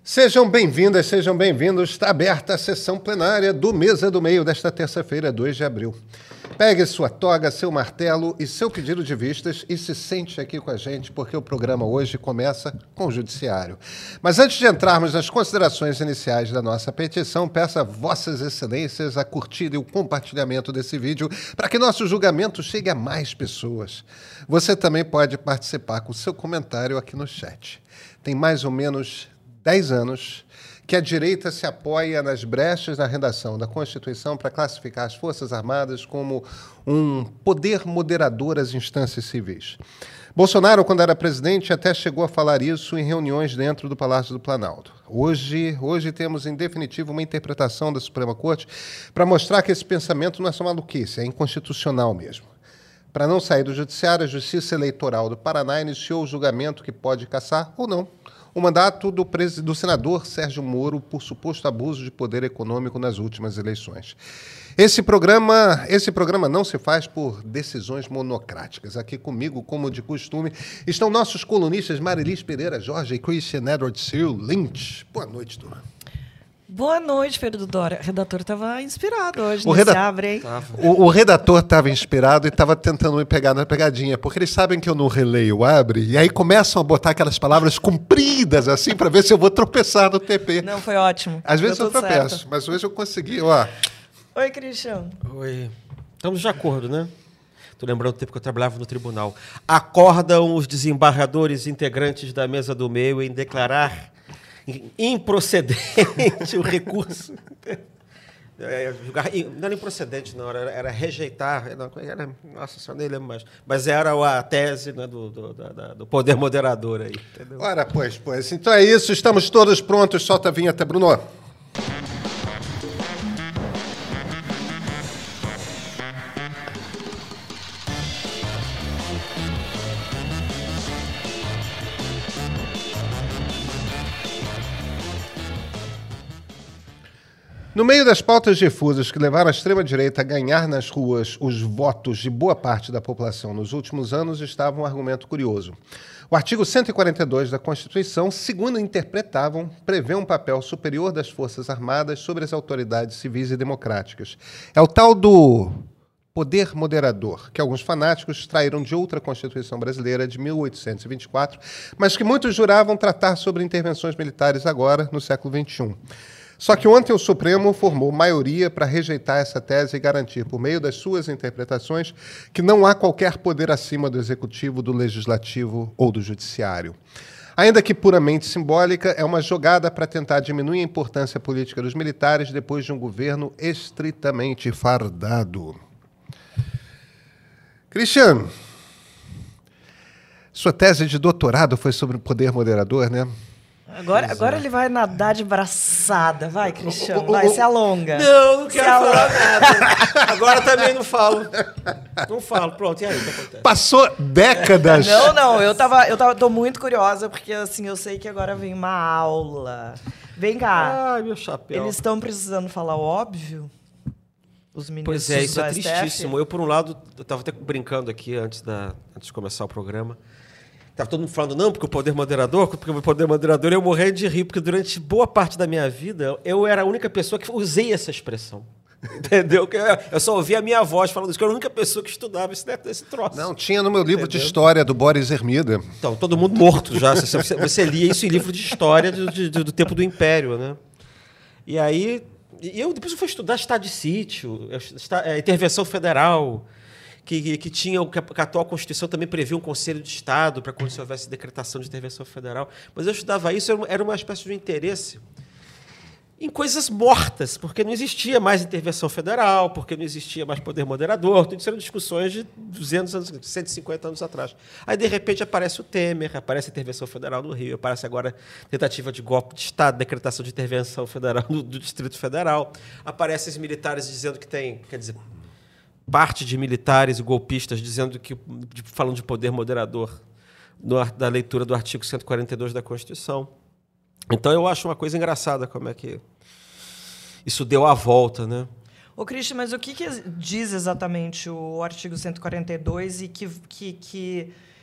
Sejam bem-vindas, sejam bem-vindos. Está aberta a sessão plenária do Mesa do Meio desta terça-feira, 2 de abril. Pegue sua toga, seu martelo e seu pedido de vistas e se sente aqui com a gente, porque o programa hoje começa com o Judiciário. Mas antes de entrarmos nas considerações iniciais da nossa petição, peço a Vossas Excelências a curtida e o compartilhamento desse vídeo para que nosso julgamento chegue a mais pessoas. Você também pode participar com seu comentário aqui no chat. Tem mais ou menos 10 anos que a direita se apoia nas brechas na redação da Constituição para classificar as Forças Armadas como um poder moderador às instâncias civis. Bolsonaro, quando era presidente, até chegou a falar isso em reuniões dentro do Palácio do Planalto. Hoje temos, em definitivo, uma interpretação da Suprema Corte para mostrar que esse pensamento não é só maluquice, é inconstitucional mesmo. Para não sair do Judiciário, a Justiça Eleitoral do Paraná iniciou o julgamento que pode cassar ou não o mandato do senador Sérgio Moro por suposto abuso de poder econômico nas últimas eleições. Esse programa não se faz por decisões monocráticas. Aqui comigo, como de costume, estão nossos colunistas Marilis Pereira Jorge e Christian Edward Seal Lynch. Boa noite, turma. Boa noite, Pedro Dória. O redator estava inspirado hoje nesse Abre, hein? O redator estava inspirado e estava tentando me pegar na pegadinha, porque eles sabem que eu não releio o Abre, e aí começam a botar aquelas palavras compridas, assim, para ver se eu vou tropeçar no TP. Não, foi ótimo. Às vezes eu tropeço, certo. mas hoje eu consegui, ó. Oi, Christian. Oi. Estamos de acordo, né? Estou lembrando do tempo que eu trabalhava no tribunal. Acordam os desembargadores integrantes da Mesa do Meio em declarar improcedente o recurso. Não era improcedente, não, era rejeitar. Nossa senhora, nem lembro mais. Mas era a tese, né, do poder moderador aí. Entendeu? Ora, pois. Então é isso, estamos todos prontos. Solta a vinheta, Bruno. No meio das pautas difusas que levaram a extrema-direita a ganhar nas ruas os votos de boa parte da população nos últimos anos, estava um argumento curioso. O artigo 142 da Constituição, segundo interpretavam, prevê um papel superior das Forças Armadas sobre as autoridades civis e democráticas. É o tal do poder moderador, que alguns fanáticos extraíram de outra Constituição brasileira de 1824, mas que muitos juravam tratar sobre intervenções militares agora, no século XXI. Só que ontem o Supremo formou maioria para rejeitar essa tese e garantir, por meio das suas interpretações, que não há qualquer poder acima do Executivo, do Legislativo ou do Judiciário. Ainda que puramente simbólica, é uma jogada para tentar diminuir a importância política dos militares depois de um governo estritamente fardado. Cristiano, sua tese de doutorado foi sobre o poder moderador, né? Agora ele vai nadar de braçada. Vai, Cristiano, vai, se alonga. Não quero falar nada. Agora também não falo. Não falo. Pronto, e aí, o que acontece? Passou décadas. Não, tô muito curiosa, porque assim, eu sei que agora vem uma aula. Vem cá. Ai, meu chapéu. Eles estão precisando falar o óbvio? Os ministros Pois é, isso é do STF? tristíssimo. Eu, por um lado, eu estava até brincando aqui antes de começar o programa. Estava todo mundo falando, não, porque o poder moderador, eu morrendo de rir, porque durante boa parte da minha vida, eu era a única pessoa que usei essa expressão. Entendeu? Eu só ouvia a minha voz falando isso, que eu era a única pessoa que estudava esse troço. Não, tinha no meu livro de história do Boris Hermida. Então, todo mundo morto já. Você lia isso em livro de história do tempo do Império, né? E aí, depois eu fui estudar estado de sítio, intervenção federal, que a atual Constituição também previa um Conselho de Estado para quando se houvesse decretação de intervenção federal. Mas eu estudava isso, era uma espécie de um em coisas mortas, porque não existia mais intervenção federal, porque não existia mais poder moderador. Tudo isso eram discussões de 200 anos, 150 anos atrás. Aí, de repente, aparece o Temer, aparece a intervenção federal no Rio, aparece agora tentativa de golpe de Estado, decretação de intervenção federal do Distrito Federal. Aparecem os militares dizendo que tem, quer dizer, parte de militares e golpistas dizendo falando de poder moderador da leitura do artigo 142 da Constituição. Então, eu acho uma coisa engraçada como é que isso deu a volta, né? Ô, Christian, mas o que diz exatamente o artigo 142 e que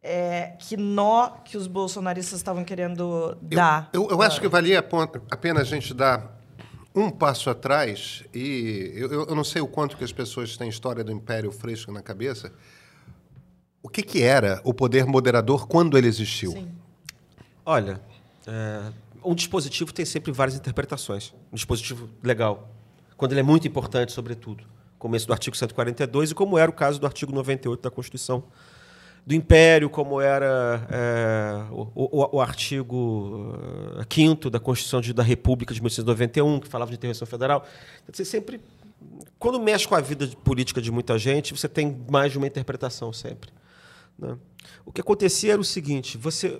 que nó que os bolsonaristas estavam querendo dar. Eu acho que valia a pena a gente dar um passo atrás, e eu não sei o quanto que as pessoas têm história do Império fresco na cabeça. O que era o poder moderador quando ele existiu? Sim. Olha, um dispositivo tem sempre várias interpretações. Um dispositivo legal, quando ele é muito importante, sobretudo. Como esse do artigo 142 e como era o caso do artigo 98 da Constituição do Império, como era o artigo 5º da Constituição da República de 1891, que falava de intervenção federal. Você sempre, quando mexe com a vida política de muita gente, você tem mais de uma interpretação sempre, né? O que acontecia era o seguinte: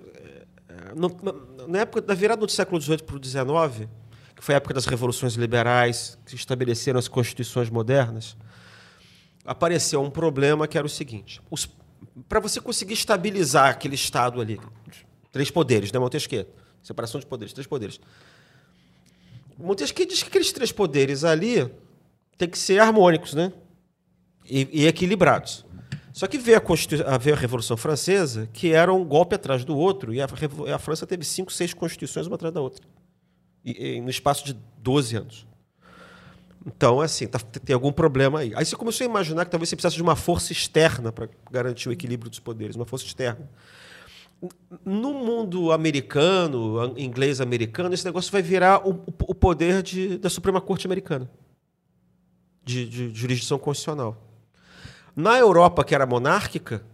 na época da virada do século XVIII para o XIX, que foi a época das revoluções liberais, que estabeleceram as constituições modernas, apareceu um problema que era o seguinte: para você conseguir estabilizar aquele Estado ali, 3 poderes, né, Montesquieu? Separação de poderes, 3 poderes. Montesquieu diz que aqueles 3 poderes ali têm que ser harmônicos, né? E equilibrados. Só que veio a Revolução Francesa, que era um golpe atrás do outro, e a França teve 5, 6 constituições uma atrás da outra, no espaço de 12 anos. Então, assim, tem algum problema aí. Aí você começou a imaginar que talvez você precisasse de uma força externa para garantir o equilíbrio dos poderes, uma força externa. No mundo americano, inglês-americano, esse negócio vai virar o poder da Suprema Corte americana, de jurisdição constitucional. Na Europa, que era monárquica,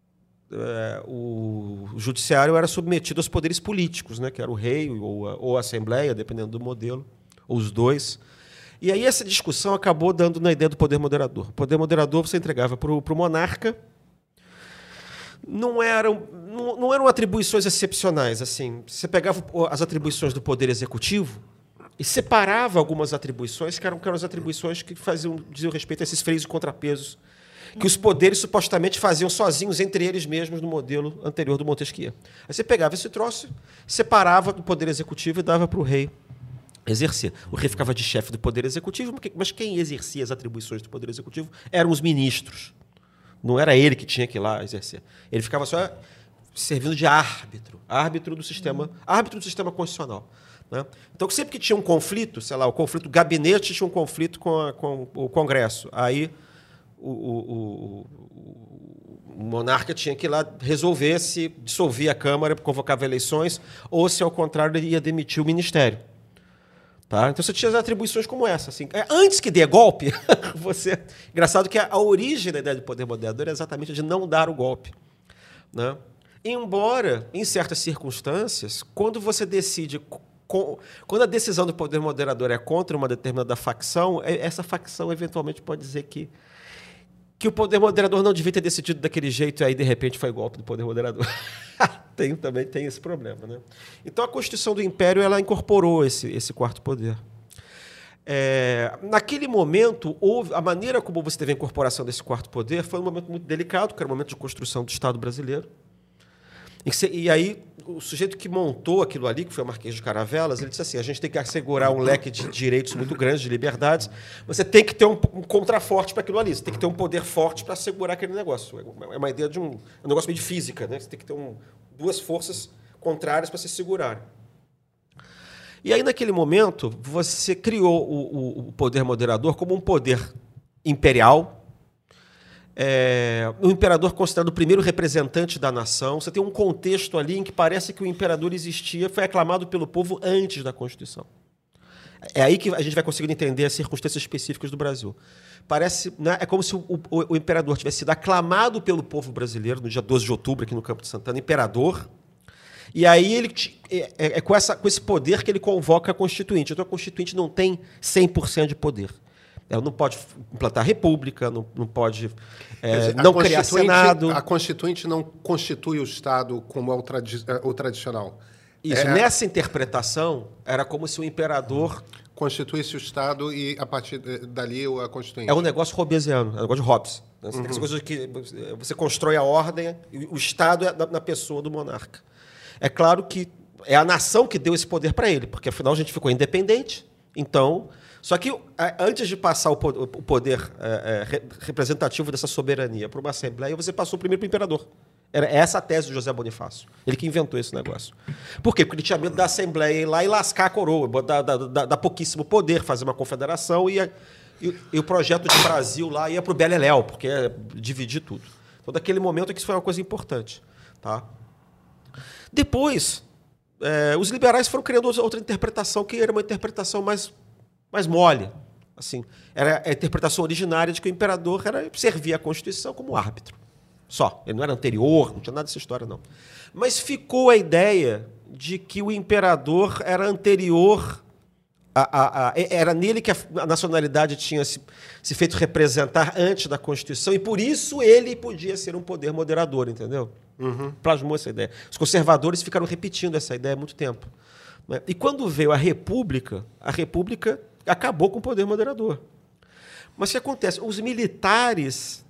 o judiciário era submetido aos poderes políticos, né, que era o rei ou a Assembleia, dependendo do modelo, ou os dois. E aí essa discussão acabou dando na ideia do poder moderador. O poder moderador você entregava para o monarca. Não eram atribuições excepcionais. Assim, você pegava as atribuições do poder executivo e separava algumas atribuições que eram as atribuições que diziam respeito a esses freios e contrapesos que os poderes supostamente faziam sozinhos entre eles mesmos no modelo anterior do Montesquieu. Aí você pegava esse troço, separava do poder executivo e dava para o rei exercer. O rei ficava de chefe do poder executivo, mas quem exercia as atribuições do poder executivo eram os ministros. Não era ele que tinha que ir lá exercer. Ele ficava só servindo de árbitro do sistema constitucional, né? Então, sempre que tinha um conflito, sei lá, o conflito do gabinete tinha um conflito com o Congresso. Aí o monarca tinha que ir lá resolver se dissolvia a Câmara, convocava eleições, ou se, ao contrário, ele ia demitir o ministério. Tá? Então, você tinha as atribuições como essa. Assim. Antes que dê golpe, engraçado que a origem da ideia de poder moderador é exatamente de não dar o golpe, né? Embora, em certas circunstâncias, quando você decide... Quando a decisão do poder moderador é contra uma determinada facção, essa facção, eventualmente, pode dizer que o poder moderador não devia ter decidido daquele jeito e aí, de repente, foi golpe do poder moderador. Também tem esse problema, né? Então, a Constituição do Império ela incorporou esse 4º poder. Naquele momento, a maneira como você teve a incorporação desse 4º poder foi um momento muito delicado, que era o momento de construção do Estado brasileiro. E aí, o sujeito que montou aquilo ali, que foi o Marquês de Caravelas, ele disse assim: a gente tem que assegurar um leque de direitos muito grande, de liberdades, você tem que ter um contraforte para aquilo ali, você tem que ter um poder forte para assegurar aquele negócio. É uma ideia de um negócio meio de física, né? Você tem que ter duas forças contrárias para se segurarem. E aí, naquele momento, você criou o poder moderador como um poder imperial, o imperador considerado o primeiro representante da nação. Você tem um contexto ali em que parece que o imperador existia, foi aclamado pelo povo antes da Constituição. É aí que a gente vai conseguir entender as circunstâncias específicas do Brasil. Parece, né, é como se o imperador tivesse sido aclamado pelo povo brasileiro no dia 12 de outubro, aqui no Campo de Santana, imperador. E aí ele com esse poder que ele convoca a Constituinte. Então a Constituinte não tem 100% de poder. Ela não pode implantar república, não pode não criar Senado. A Constituinte não constitui o Estado como é o tradicional. Isso, nessa interpretação, era como se o imperador... constituísse o Estado e, a partir dali, a Constituinte. É um negócio hobbesiano, é um negócio de Hobbes. Né? Você tem essa coisa que você constrói a ordem, e o Estado é na pessoa do monarca. É claro que é a nação que deu esse poder para ele, porque, afinal, a gente ficou independente. Então... Só que, antes de passar o poder representativo dessa soberania para uma Assembleia, você passou primeiro para o imperador. Era essa a tese do José Bonifácio. Ele que inventou esse negócio. Por quê? Porque ele tinha medo da Assembleia ir lá e lascar a coroa, dar pouquíssimo poder, fazer uma confederação e o projeto de Brasil lá ia para o Beleléu, porque ia dividir tudo. Então, daquele momento é que isso foi uma coisa importante. Tá? Depois, os liberais foram criando outra interpretação, que era uma interpretação mais mole. Assim, era a interpretação originária de que o imperador servia a Constituição como árbitro. Só. Ele não era anterior, não tinha nada dessa história, não. Mas ficou a ideia de que o imperador era anterior, era nele que a nacionalidade tinha se feito representar antes da Constituição, e por isso ele podia ser um poder moderador, entendeu? Plasmou essa ideia. Os conservadores ficaram repetindo essa ideia há muito tempo. Né? E quando veio a República acabou com o poder moderador. Mas o que acontece? Os militares,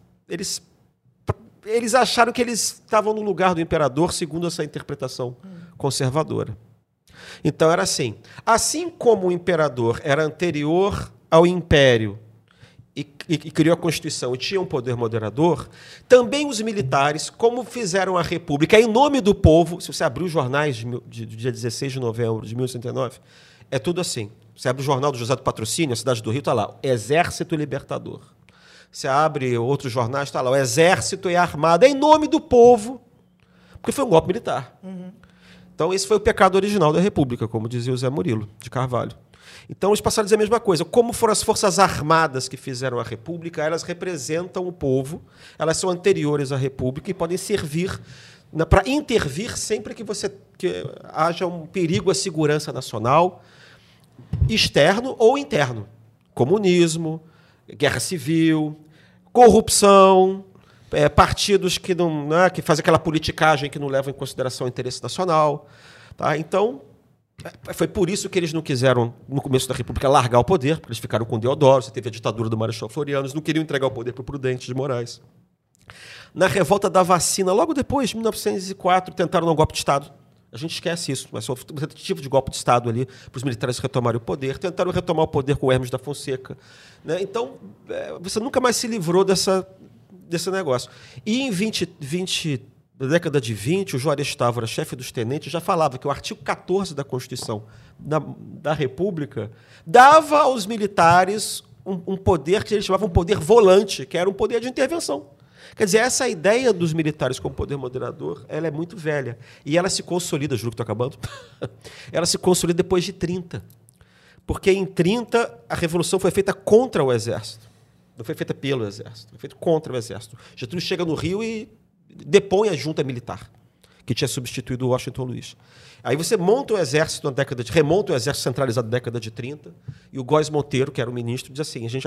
eles acharam que eles estavam no lugar do imperador, segundo essa interpretação conservadora. Então era assim como o imperador era anterior ao império e criou a Constituição e tinha um poder moderador, também os militares, como fizeram a República em nome do povo, se você abrir os jornais de dia 16 de novembro de 1889, é tudo assim. Você abre o jornal do José do Patrocínio, a cidade do Rio, está lá, Exército Libertador. Você abre outros jornais, está lá, o Exército e a Armada, em nome do povo, porque foi um golpe militar. Então, esse foi o pecado original da República, como dizia o Zé Murilo, de Carvalho. Então, eles passaram a dizer a mesma coisa. Como foram as Forças Armadas que fizeram a República, elas representam o povo, elas são anteriores à República e podem servir para intervir sempre que haja um perigo à segurança nacional, externo ou interno. Comunismo, guerra civil, corrupção, partidos que que fazem aquela politicagem que não levam em consideração o interesse nacional. Tá? Então, foi por isso que eles não quiseram, no começo da República, largar o poder, porque eles ficaram com Deodoro, você teve a ditadura do Marechal Floriano, eles não queriam entregar o poder para o Prudente de Moraes. Na revolta da vacina, logo depois, em 1904, tentaram dar um golpe de Estado. A gente esquece isso, mas foi um tentativa de golpe de Estado ali, para os militares retomarem o poder. Tentaram retomar o poder com o Hermes da Fonseca. Né? Então, você nunca mais se livrou desse negócio. E na década de 20, o Juarez Távora, chefe dos tenentes, já falava que o artigo 14 da Constituição da República dava aos militares um poder que eles chamavam de poder volante, que era um poder de intervenção. Quer dizer, essa ideia dos militares como poder moderador, ela é muito velha. E ela se consolida, juro que estou acabando, ela se consolida depois de 30. Porque em 30 a Revolução foi feita contra o Exército. Não foi feita pelo Exército, foi feita contra o Exército. Getúlio chega no Rio e depõe a junta militar, que tinha substituído o Washington Luiz. Aí você monta o Exército remonta o Exército centralizado na década de 30, e o Góes Monteiro, que era o ministro, diz assim, a gente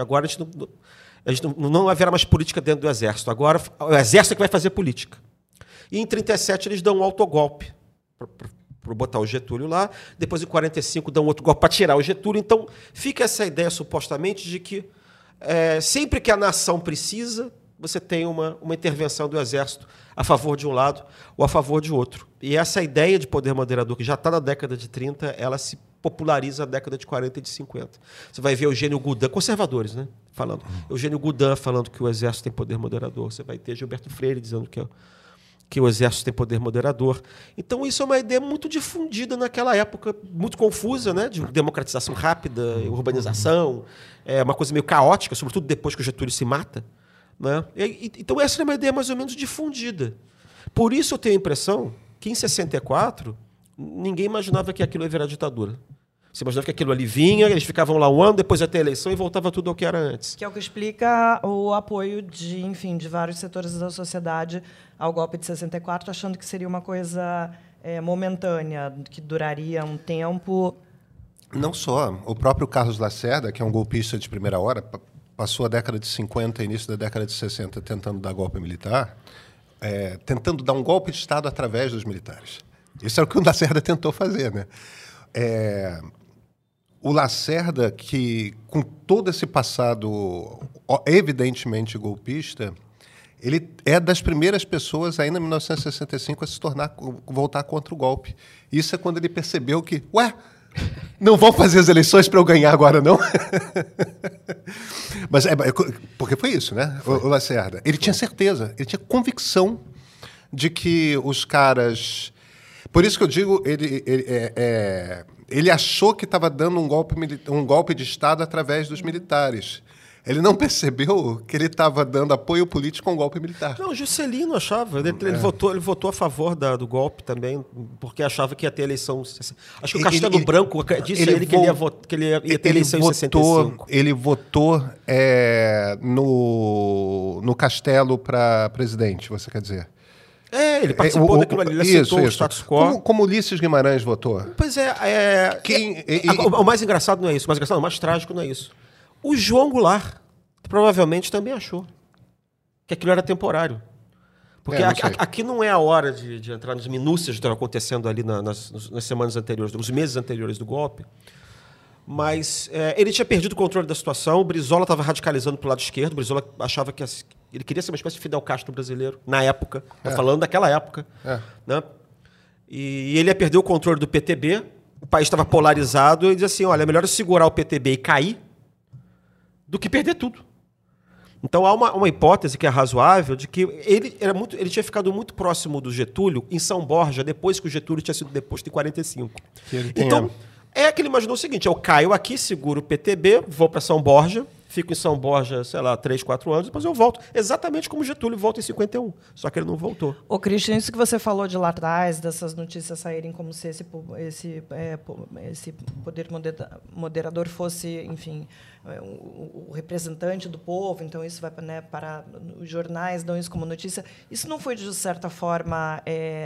não haverá mais política dentro do Exército, agora o Exército é que vai fazer política. E em 37 eles dão um autogolpe para botar o Getúlio lá, depois em 45 dão outro golpe para tirar o Getúlio. Então fica essa ideia, supostamente, de que sempre que a nação precisa, você tem uma intervenção do Exército a favor de um lado ou a favor de outro. E essa ideia de poder moderador, que já está na década de 30, ela se populariza na década de 40 e de 50. Você vai ver Eugênio Goudin, conservadores, né, falando. Eugênio Goudin falando que o Exército tem poder moderador. Você vai ter Gilberto Freire dizendo que o Exército tem poder moderador. Então, isso é uma ideia muito difundida naquela época, muito confusa, né, de democratização rápida, urbanização, uma coisa meio caótica, sobretudo depois que o Getúlio se mata. Né? Então, essa é uma ideia mais ou menos difundida. Por isso, eu tenho a impressão que, em 64, ninguém imaginava que aquilo ia virar ditadura. Você imaginava que aquilo ali vinha, eles ficavam lá um ano, depois ia ter a eleição e voltava tudo ao que era antes. Que é o que explica o apoio de vários setores da sociedade ao golpe de 64, achando que seria uma coisa momentânea, que duraria um tempo. Não só. O próprio Carlos Lacerda, que é um golpista de primeira hora, passou a década de 50 e início da década de 60 tentando dar golpe militar, tentando dar um golpe de Estado através dos militares. Isso é o que o Lacerda tentou fazer, né? O Lacerda, que com todo esse passado evidentemente golpista, ele é das primeiras pessoas, ainda em 1965, a voltar contra o golpe. Isso é quando ele percebeu que, não vão fazer as eleições para eu ganhar agora, não? Mas porque foi isso, né? O Lacerda. Ele tinha certeza, ele tinha convicção de que os caras... Por isso que eu digo, ele achou que estava dando um golpe de Estado através dos militares. Ele não percebeu que ele estava dando apoio político a um golpe militar. Não, o Juscelino achava. Ele votou a favor do golpe também, porque achava que ia ter eleição... Acho que o Castelo Branco disse a ele que ele ia ter eleição em 65. Ele votou no Castelo para presidente, você quer dizer? Ele participou daquilo ali, ele aceitou o status quo. Como Ulisses Guimarães votou? Pois é. O mais engraçado não é isso, o mais trágico não é isso. O João Goulart provavelmente também achou que aquilo era temporário. Porque aqui não é a hora de entrar nas minúcias que estão acontecendo ali nas semanas anteriores, nos meses anteriores do golpe. Mas ele tinha perdido o controle da situação, o Brizola estava radicalizando para o lado esquerdo, o Brizola achava que ele queria ser uma espécie de Fidel Castro brasileiro, na época. Estou falando daquela época. Né? E ele ia perder o controle do PTB, o país estava polarizado, e ele dizia assim, olha, é melhor eu segurar o PTB e cair do que perder tudo. Então há uma hipótese que é razoável de que ele tinha ficado muito próximo do Getúlio em São Borja, depois que o Getúlio tinha sido deposto em 45. Então, que ele imaginou o seguinte, eu caio aqui, seguro o PTB, vou para São Borja, fico em São Borja, sei lá, 3, 4 anos, depois eu volto. Exatamente como o Getúlio volta em 51. Só que ele não voltou. Ô, Christian, isso que você falou de lá atrás, dessas notícias saírem como se esse poder moderador fosse, enfim, o representante do povo, então isso vai para os jornais, dão isso como notícia. Isso não foi, de certa forma...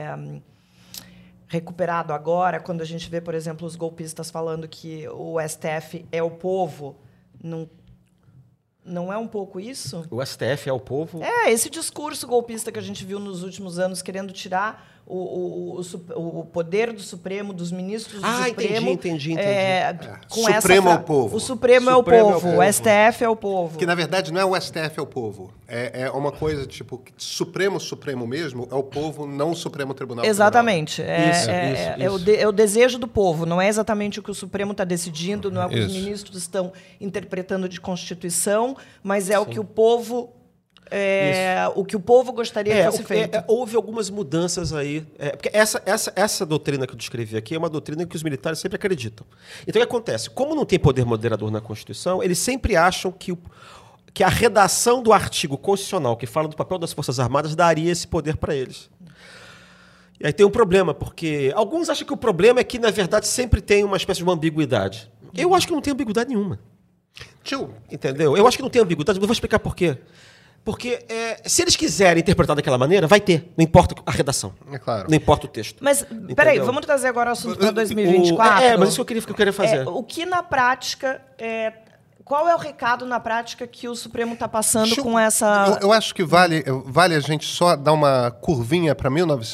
recuperado agora, quando a gente vê, por exemplo, os golpistas falando que o STF é o povo, não é um pouco isso? O STF é o povo? Esse discurso golpista que a gente viu nos últimos anos, querendo tirar o poder do Supremo, dos ministros do Supremo. Entendi. Com Supremo é o povo. O Supremo é o povo, o STF é o povo. Que, na verdade, não é o STF é o povo. É uma coisa, tipo, Supremo mesmo é o povo, não o Supremo Tribunal Exatamente. Isso. É o desejo do povo, não é exatamente o que o Supremo está decidindo, não é o que os ministros estão interpretando de Constituição, mas é o que o povo... o que o povo gostaria que fosse feito. Houve algumas mudanças aí. Porque essa doutrina que eu descrevi aqui é uma doutrina que os militares sempre acreditam. Então, o que acontece? Como não tem poder moderador na Constituição, eles sempre acham que a redação do artigo constitucional que fala do papel das Forças Armadas daria esse poder para eles. E aí tem um problema, porque alguns acham que o problema é que, na verdade, sempre tem uma espécie de uma ambiguidade. Eu acho que não tem ambiguidade nenhuma. Entendeu? Eu acho que não tem ambiguidade, mas vou explicar por quê. Porque se eles quiserem interpretar daquela maneira, vai ter. Não importa a redação. É claro. Não importa o texto. Mas, peraí, vamos trazer agora o assunto para 2024? Mas isso que eu queria fazer. O que, na prática... qual é o recado, na prática, que o Supremo está passando com essa... Eu acho que vale a gente só dar uma curvinha para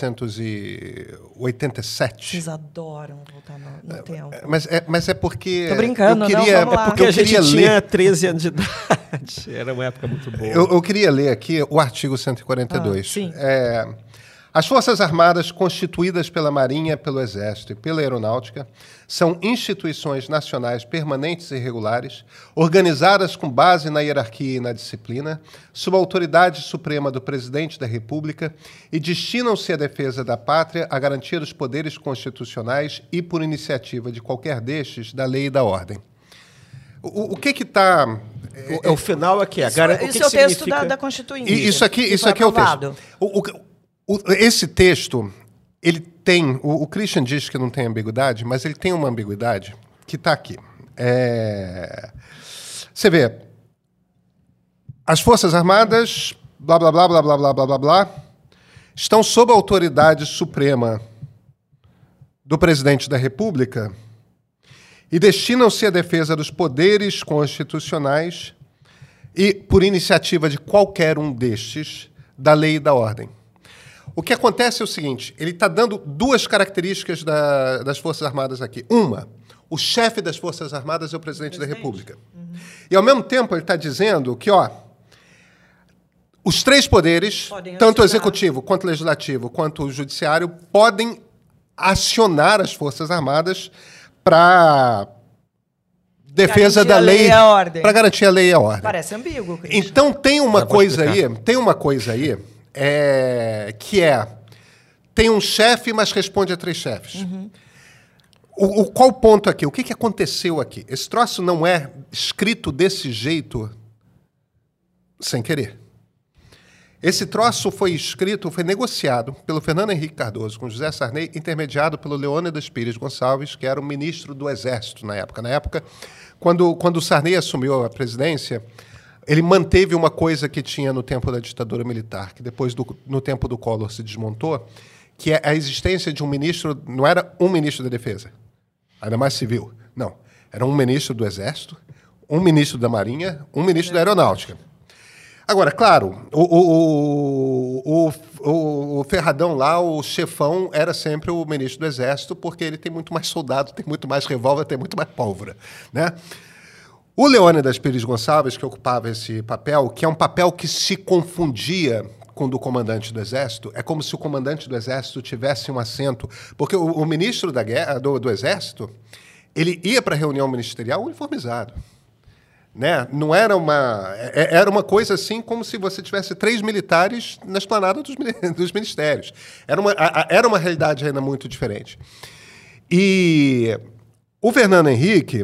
1987. Vocês adoram voltar no tempo. Mas é porque... Tô brincando, vamos lá. É porque a gente tinha 13 anos de idade. Era uma época muito boa. Eu queria ler aqui o artigo 142. Sim. As Forças Armadas, constituídas pela Marinha, pelo Exército e pela Aeronáutica, são instituições nacionais permanentes e regulares, organizadas com base na hierarquia e na disciplina, sob a autoridade suprema do Presidente da República e destinam-se à defesa da pátria, à garantia dos poderes constitucionais e, por iniciativa de qualquer destes, da lei e da ordem. O que está... O final aqui é... Isso é o texto da Constituinte. Isso aqui é o texto. Esse texto, ele tem... O Christian diz que não tem ambiguidade, mas ele tem uma ambiguidade que está aqui. Você vê, as Forças Armadas, blá, blá, blá, blá, blá, blá, blá, blá, blá, estão sob a autoridade suprema do Presidente da República e destinam-se à defesa dos poderes constitucionais e, por iniciativa de qualquer um destes, da lei e da ordem. O que acontece é o seguinte, ele está dando duas características das Forças Armadas aqui. Uma, o chefe das Forças Armadas é o Presidente da República. Uhum. E, ao mesmo tempo, ele está dizendo que, os três poderes, tanto o executivo, quanto o legislativo, quanto o judiciário, podem acionar as Forças Armadas para defesa da lei, para garantir a lei e a ordem. Parece ambíguo, Christian. Então, tem uma coisa aí, que é tem um chefe, mas responde a 3 chefes. Qual o ponto aqui? O que aconteceu aqui? Esse troço não é escrito desse jeito sem querer. Esse troço foi escrito, foi negociado pelo Fernando Henrique Cardoso com José Sarney, intermediado pelo Leônidas Pires Gonçalves, que era o ministro do Exército na época. Na época, quando o Sarney assumiu a presidência, ele manteve uma coisa que tinha no tempo da ditadura militar, que depois, no tempo do Collor, se desmontou, que é a existência de um ministro, não era um ministro da Defesa, ainda mais civil, não. Era um ministro do Exército, um ministro da Marinha, um ministro da Aeronáutica. Agora, claro, o Ferradão lá, o chefão, era sempre o ministro do Exército, porque ele tem muito mais soldado, tem muito mais revólver, tem muito mais pólvora, né? O Leônidas Pires Gonçalves, que ocupava esse papel, que é um papel que se confundia com o do comandante do Exército, é como se o comandante do Exército tivesse um assento, porque o ministro do Exército, ele ia para a reunião ministerial uniformizado. Né? Não era era uma coisa assim como se você tivesse 3 militares na esplanada dos ministérios. Era uma realidade ainda muito diferente. E o Fernando Henrique,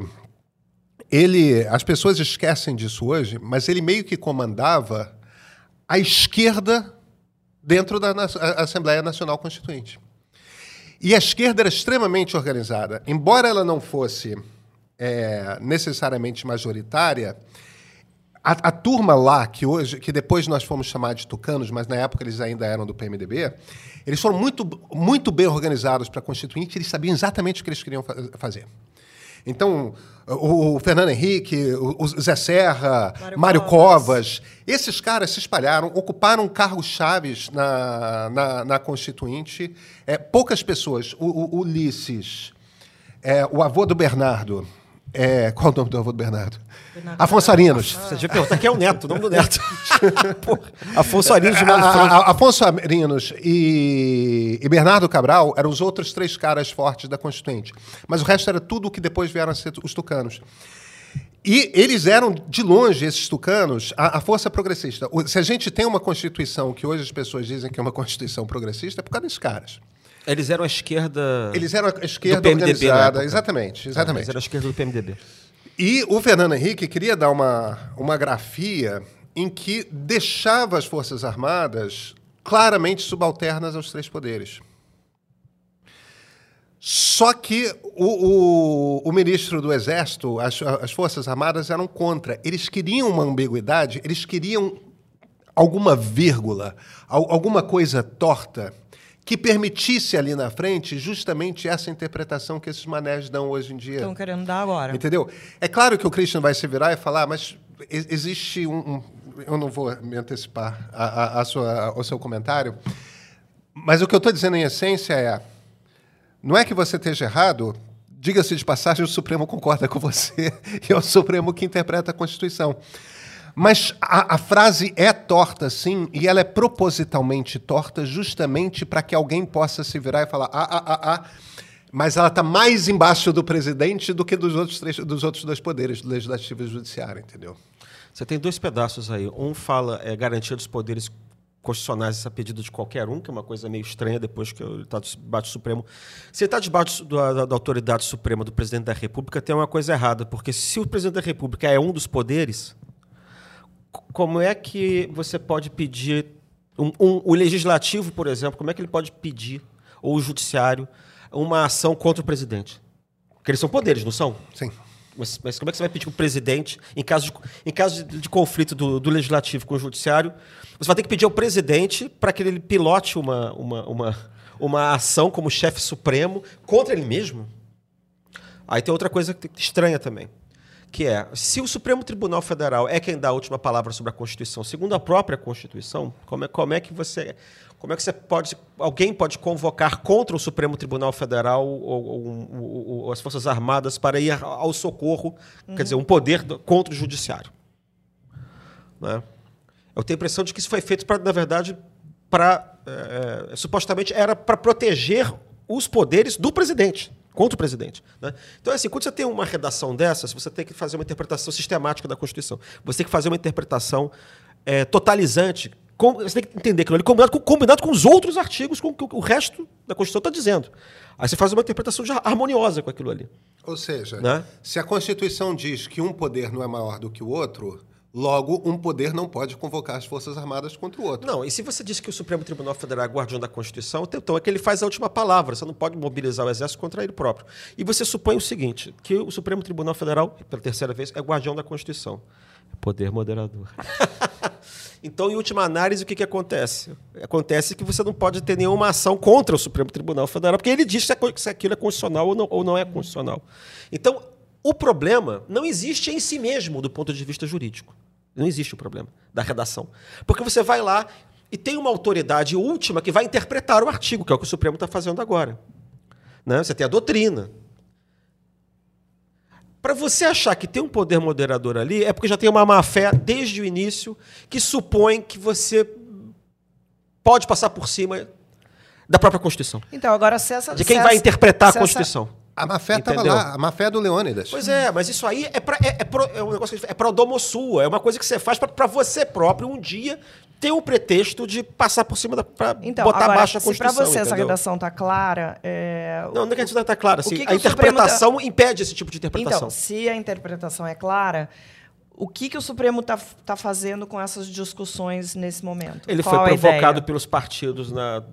as pessoas esquecem disso hoje, mas ele meio que comandava a esquerda dentro da Assembleia Nacional Constituinte. E a esquerda era extremamente organizada. Embora ela não fosse necessariamente majoritária, a turma lá, que depois nós fomos chamar de tucanos, mas na época eles ainda eram do PMDB, eles foram muito, muito bem organizados para a Constituinte, eles sabiam exatamente o que eles queriam fazer. Então, o Fernando Henrique, o Zé Serra, Mário Covas, esses caras se espalharam, ocuparam cargos chaves na Constituinte. Poucas pessoas, o Ulisses, o avô do Bernardo, qual o nome do avô do Bernardo? Afonso Arinos. Você devia perguntar quem é o neto, o nome do neto. Afonso Arinos de Afonso Arinos e Bernardo Cabral eram os outros 3 caras fortes da Constituinte. Mas o resto era tudo o que depois vieram a ser os tucanos. E eles eram, de longe, esses tucanos, a força progressista. Se a gente tem uma Constituição que hoje as pessoas dizem que é uma Constituição progressista, é por causa desses caras. Eles eram a esquerda... Eles eram a esquerda organizada. Exatamente. Eles eram a esquerda do PMDB. E o Fernando Henrique queria dar uma grafia em que deixava as Forças Armadas claramente subalternas aos 3 poderes. Só que o ministro do Exército, as Forças Armadas eram contra. Eles queriam uma ambiguidade, eles queriam alguma vírgula, alguma coisa torta, que permitisse ali na frente justamente essa interpretação que esses manés dão hoje em dia. Estão querendo dar agora. Entendeu? É claro que o Christian vai se virar e falar, mas existe eu não vou me antecipar ao seu comentário, mas o que eu estou dizendo em essência não é que você esteja errado, diga-se de passagem, o Supremo concorda com você e é o Supremo que interpreta a Constituição. Mas a frase é torta, sim, e ela é propositalmente torta justamente para que alguém possa se virar e falar mas ela está mais embaixo do presidente do que dos outros 2 poderes, do legislativo e do judiciário, entendeu? Você tem 2 pedaços aí. Um fala garantia dos poderes constitucionais a pedido de qualquer um, que é uma coisa meio estranha depois que ele está debaixo do Supremo. Se ele está debaixo da autoridade suprema do presidente da República, tem uma coisa errada, porque se o presidente da República é um dos poderes, como é que você pode pedir... o legislativo, por exemplo, como é que ele pode pedir, ou o judiciário, uma ação contra o presidente? Porque eles são poderes, não são? Sim. Mas como é que você vai pedir para o presidente, em caso de conflito do legislativo com o judiciário, você vai ter que pedir ao presidente para que ele pilote uma ação como chefe supremo contra ele mesmo? Aí tem outra coisa estranha também, que é, se o Supremo Tribunal Federal é quem dá a última palavra sobre a Constituição, segundo a própria Constituição, como é que alguém pode convocar contra o Supremo Tribunal Federal ou as Forças Armadas para ir ao socorro, quer dizer, um poder contra o judiciário? Né? Eu tenho a impressão de que isso foi feito, na verdade, supostamente era para proteger os poderes do presidente, contra o presidente. Né? Então, assim, quando você tem uma redação dessas, você tem que fazer uma interpretação sistemática da Constituição. Você tem que fazer uma interpretação totalizante, Você tem que entender aquilo ali combinado com os outros artigos, com o que o resto da Constituição está dizendo. Aí você faz uma interpretação harmoniosa com aquilo ali. Ou seja, né? Se a Constituição diz que um poder não é maior do que o outro, logo um poder não pode convocar as Forças Armadas contra o outro. Não, e se você diz que o Supremo Tribunal Federal é guardião da Constituição, então é que ele faz a última palavra. Você não pode mobilizar o Exército contra ele próprio. E você supõe o seguinte, que o Supremo Tribunal Federal, pela terceira vez, é guardião da Constituição. Poder moderador. Então, em última análise, o que acontece? Acontece que você não pode ter nenhuma ação contra o Supremo Tribunal Federal, porque ele diz se aquilo é constitucional ou não é constitucional. Então, o problema não existe em si mesmo, do ponto de vista jurídico. Não existe o problema da redação. Porque você vai lá e tem uma autoridade última que vai interpretar o artigo, que é o que o Supremo está fazendo agora. Né? Você tem a doutrina. Para você achar que tem um poder moderador ali, é porque já tem uma má-fé desde o início que supõe que você pode passar por cima da própria Constituição. Então, agora, de quem vai interpretar a Constituição. A má-fé estava lá, a má-fé do Leônidas. Pois é, mas isso aí é um negócio que é pro sua, é uma coisa que você faz para você próprio um dia ter o pretexto de passar por cima para botar abaixo a Constituição. Se para você essa redação está clara... Não é que a redação está clara. Assim, a interpretação impede esse tipo de interpretação. Então, se a interpretação é clara, o que o Supremo está fazendo com essas discussões nesse momento? Ele foi provocado pelos partidos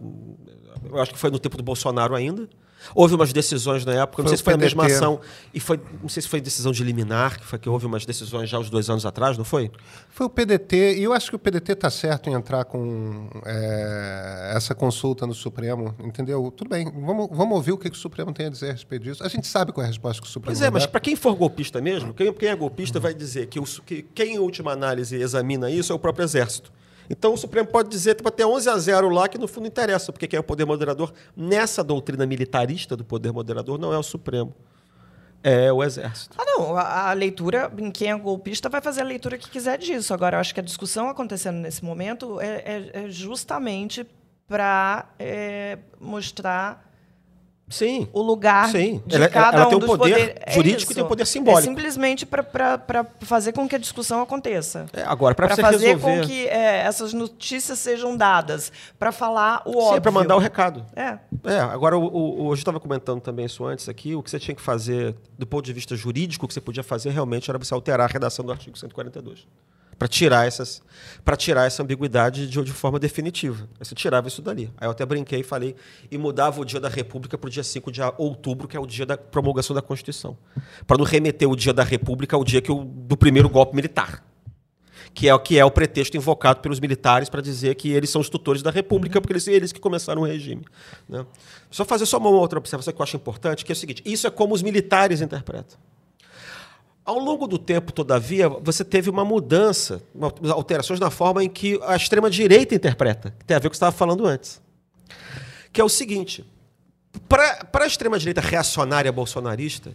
eu acho que foi no tempo do Bolsonaro ainda. Houve umas decisões na época, não sei se foi a mesma ação, não sei se foi decisão de liminar, que houve umas decisões já uns 2 anos atrás, não foi? Foi o PDT, e eu acho que o PDT está certo em entrar com essa consulta no Supremo, entendeu? Tudo bem, vamos ouvir o que o Supremo tem a dizer a respeito disso. A gente sabe qual é a resposta que o Supremo vai dar. Mas para quem for golpista mesmo, quem é golpista vai dizer que quem, em última análise, examina isso é o próprio Exército. Então, o Supremo pode dizer que vai ter 11-0 lá, que no fundo interessa, porque quem é o poder moderador nessa doutrina militarista do poder moderador não é o Supremo, é o Exército. Não, a leitura, em quem é golpista vai fazer a leitura que quiser disso. Agora, eu acho que a discussão acontecendo nesse momento é justamente para mostrar... Sim, o lugar sim. de cada tem um dos poder poderes. jurídico e tem o poder simbólico. É simplesmente para fazer com que a discussão aconteça. Agora, para fazer resolver... com que essas notícias sejam dadas, para falar o óbvio. Sim, para mandar o recado. Agora, eu estava comentando também isso antes aqui, o que você tinha que fazer, do ponto de vista jurídico, o que você podia fazer realmente era você alterar a redação do artigo 142. Para tirar essa ambiguidade de forma definitiva. Aí você tirava isso dali. Aí eu até brinquei e falei, e mudava o dia da República para o dia 5 de outubro, que é o dia da promulgação da Constituição. Para não remeter o dia da República ao dia do primeiro golpe militar. Que é o pretexto invocado pelos militares para dizer que eles são os tutores da República, porque eles que começaram o regime. Né? Só fazer uma outra observação que eu acho importante, que é o seguinte, isso é como os militares interpretam. Ao longo do tempo, todavia, você teve uma mudança, alterações na forma em que a extrema-direita interpreta, que tem a ver com o que você estava falando antes. Que é o seguinte, para a extrema-direita reacionária bolsonarista,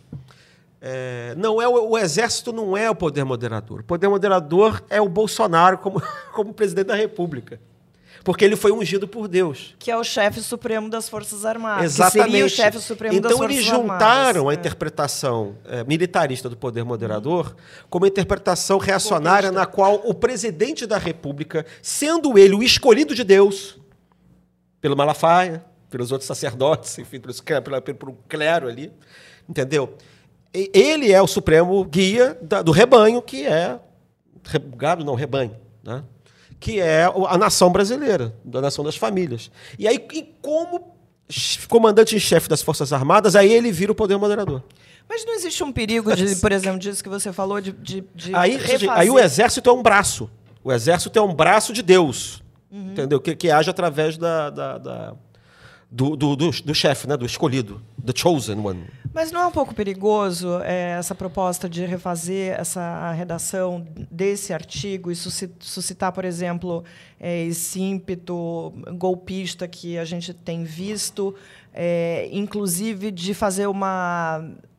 o Exército não é o poder moderador. O poder moderador é o Bolsonaro como presidente da República. Porque ele foi ungido por Deus. Que é o chefe supremo das Forças Armadas. Exatamente. Que seria o chefe supremo das Forças Armadas. Então, eles juntaram a interpretação militarista do poder moderador como a interpretação reacionária na qual o presidente da República, sendo ele o escolhido de Deus, pelo Malafaia, pelos outros sacerdotes, enfim, pelo clero ali, entendeu? Ele é o supremo guia do rebanho, que é... Gado não, rebanho, né? Que é a nação brasileira, da nação das famílias. E aí, como comandante-em-chefe das Forças Armadas, aí ele vira o poder moderador. Mas não existe um perigo, por exemplo, disso que você falou, de aí o Exército é um braço. O Exército é um braço de Deus, entendeu? Que age através do chefe, né? Do escolhido, the chosen one. Mas não é um pouco perigoso essa proposta de refazer essa redação desse artigo e suscitar, por exemplo, esse ímpeto golpista que a gente tem visto, inclusive de fazer uma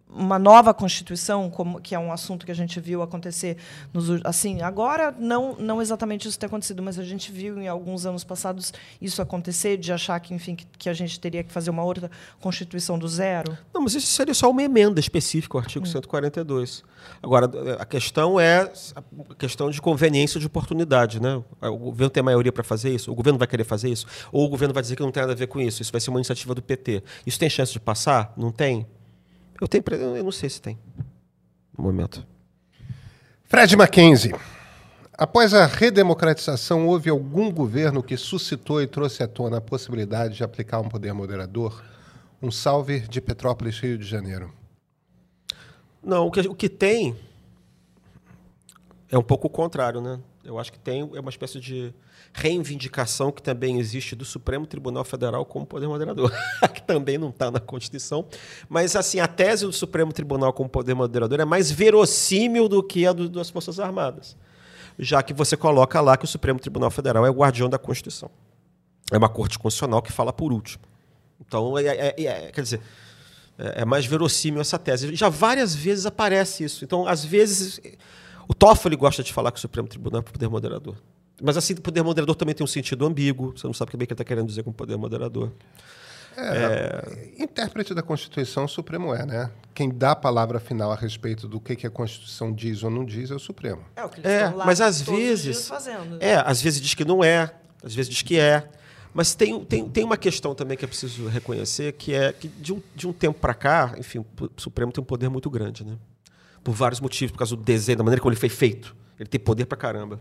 uma nova Constituição, que é um assunto que a gente viu acontecer assim, agora não exatamente isso ter acontecido, mas a gente viu em alguns anos passados isso acontecer, de achar que, enfim, que a gente teria que fazer uma outra Constituição do zero? Não, mas isso seria só uma emenda específica ao artigo 142. Agora, a questão é a questão de conveniência de oportunidade, né? O governo tem maioria para fazer isso? O governo vai querer fazer isso? Ou o governo vai dizer que não tem nada a ver com isso? Isso vai ser uma iniciativa do PT. Isso tem chance de passar? Não tem? Eu não sei se tem, no momento. Fred Mackenzie. Após a redemocratização, houve algum governo que suscitou e trouxe à tona a possibilidade de aplicar um poder moderador? Um salve de Petrópolis, Rio de Janeiro. Não, o que tem é um pouco o contrário, né? Eu acho que tem uma espécie de reivindicação que também existe do Supremo Tribunal Federal como poder moderador, que também não está na Constituição. Mas assim, a tese do Supremo Tribunal como poder moderador é mais verossímil do que a das Forças Armadas, já que você coloca lá que o Supremo Tribunal Federal é o guardião da Constituição. É uma corte constitucional que fala por último. Então, quer dizer, é mais verossímil essa tese. Já várias vezes aparece isso. Então, às vezes, o Toffoli gosta de falar que o Supremo Tribunal é poder moderador. Mas assim, o poder moderador também tem um sentido ambíguo. Você não sabe o que ele está querendo dizer com poder moderador. Intérprete da Constituição, o Supremo né? Quem dá a palavra final a respeito do que a Constituição diz ou não diz é o Supremo. O que eles estão lá mas às vezes fazendo. Às vezes diz que não é, às vezes diz que é. Mas tem uma questão também que é preciso reconhecer, que é que de um tempo para cá, enfim, o Supremo tem um poder muito grande, né? Por vários motivos, por causa do desenho, da maneira como ele foi feito. Ele tem poder para caramba.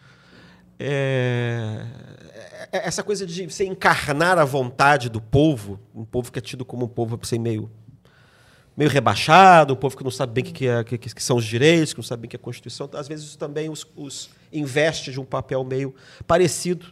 Essa coisa de você encarnar a vontade do povo, um povo que é tido como um povo assim, meio rebaixado, um povo que não sabe bem o que são os direitos, que não sabe bem o que é a Constituição, às vezes isso também os investe de um papel meio parecido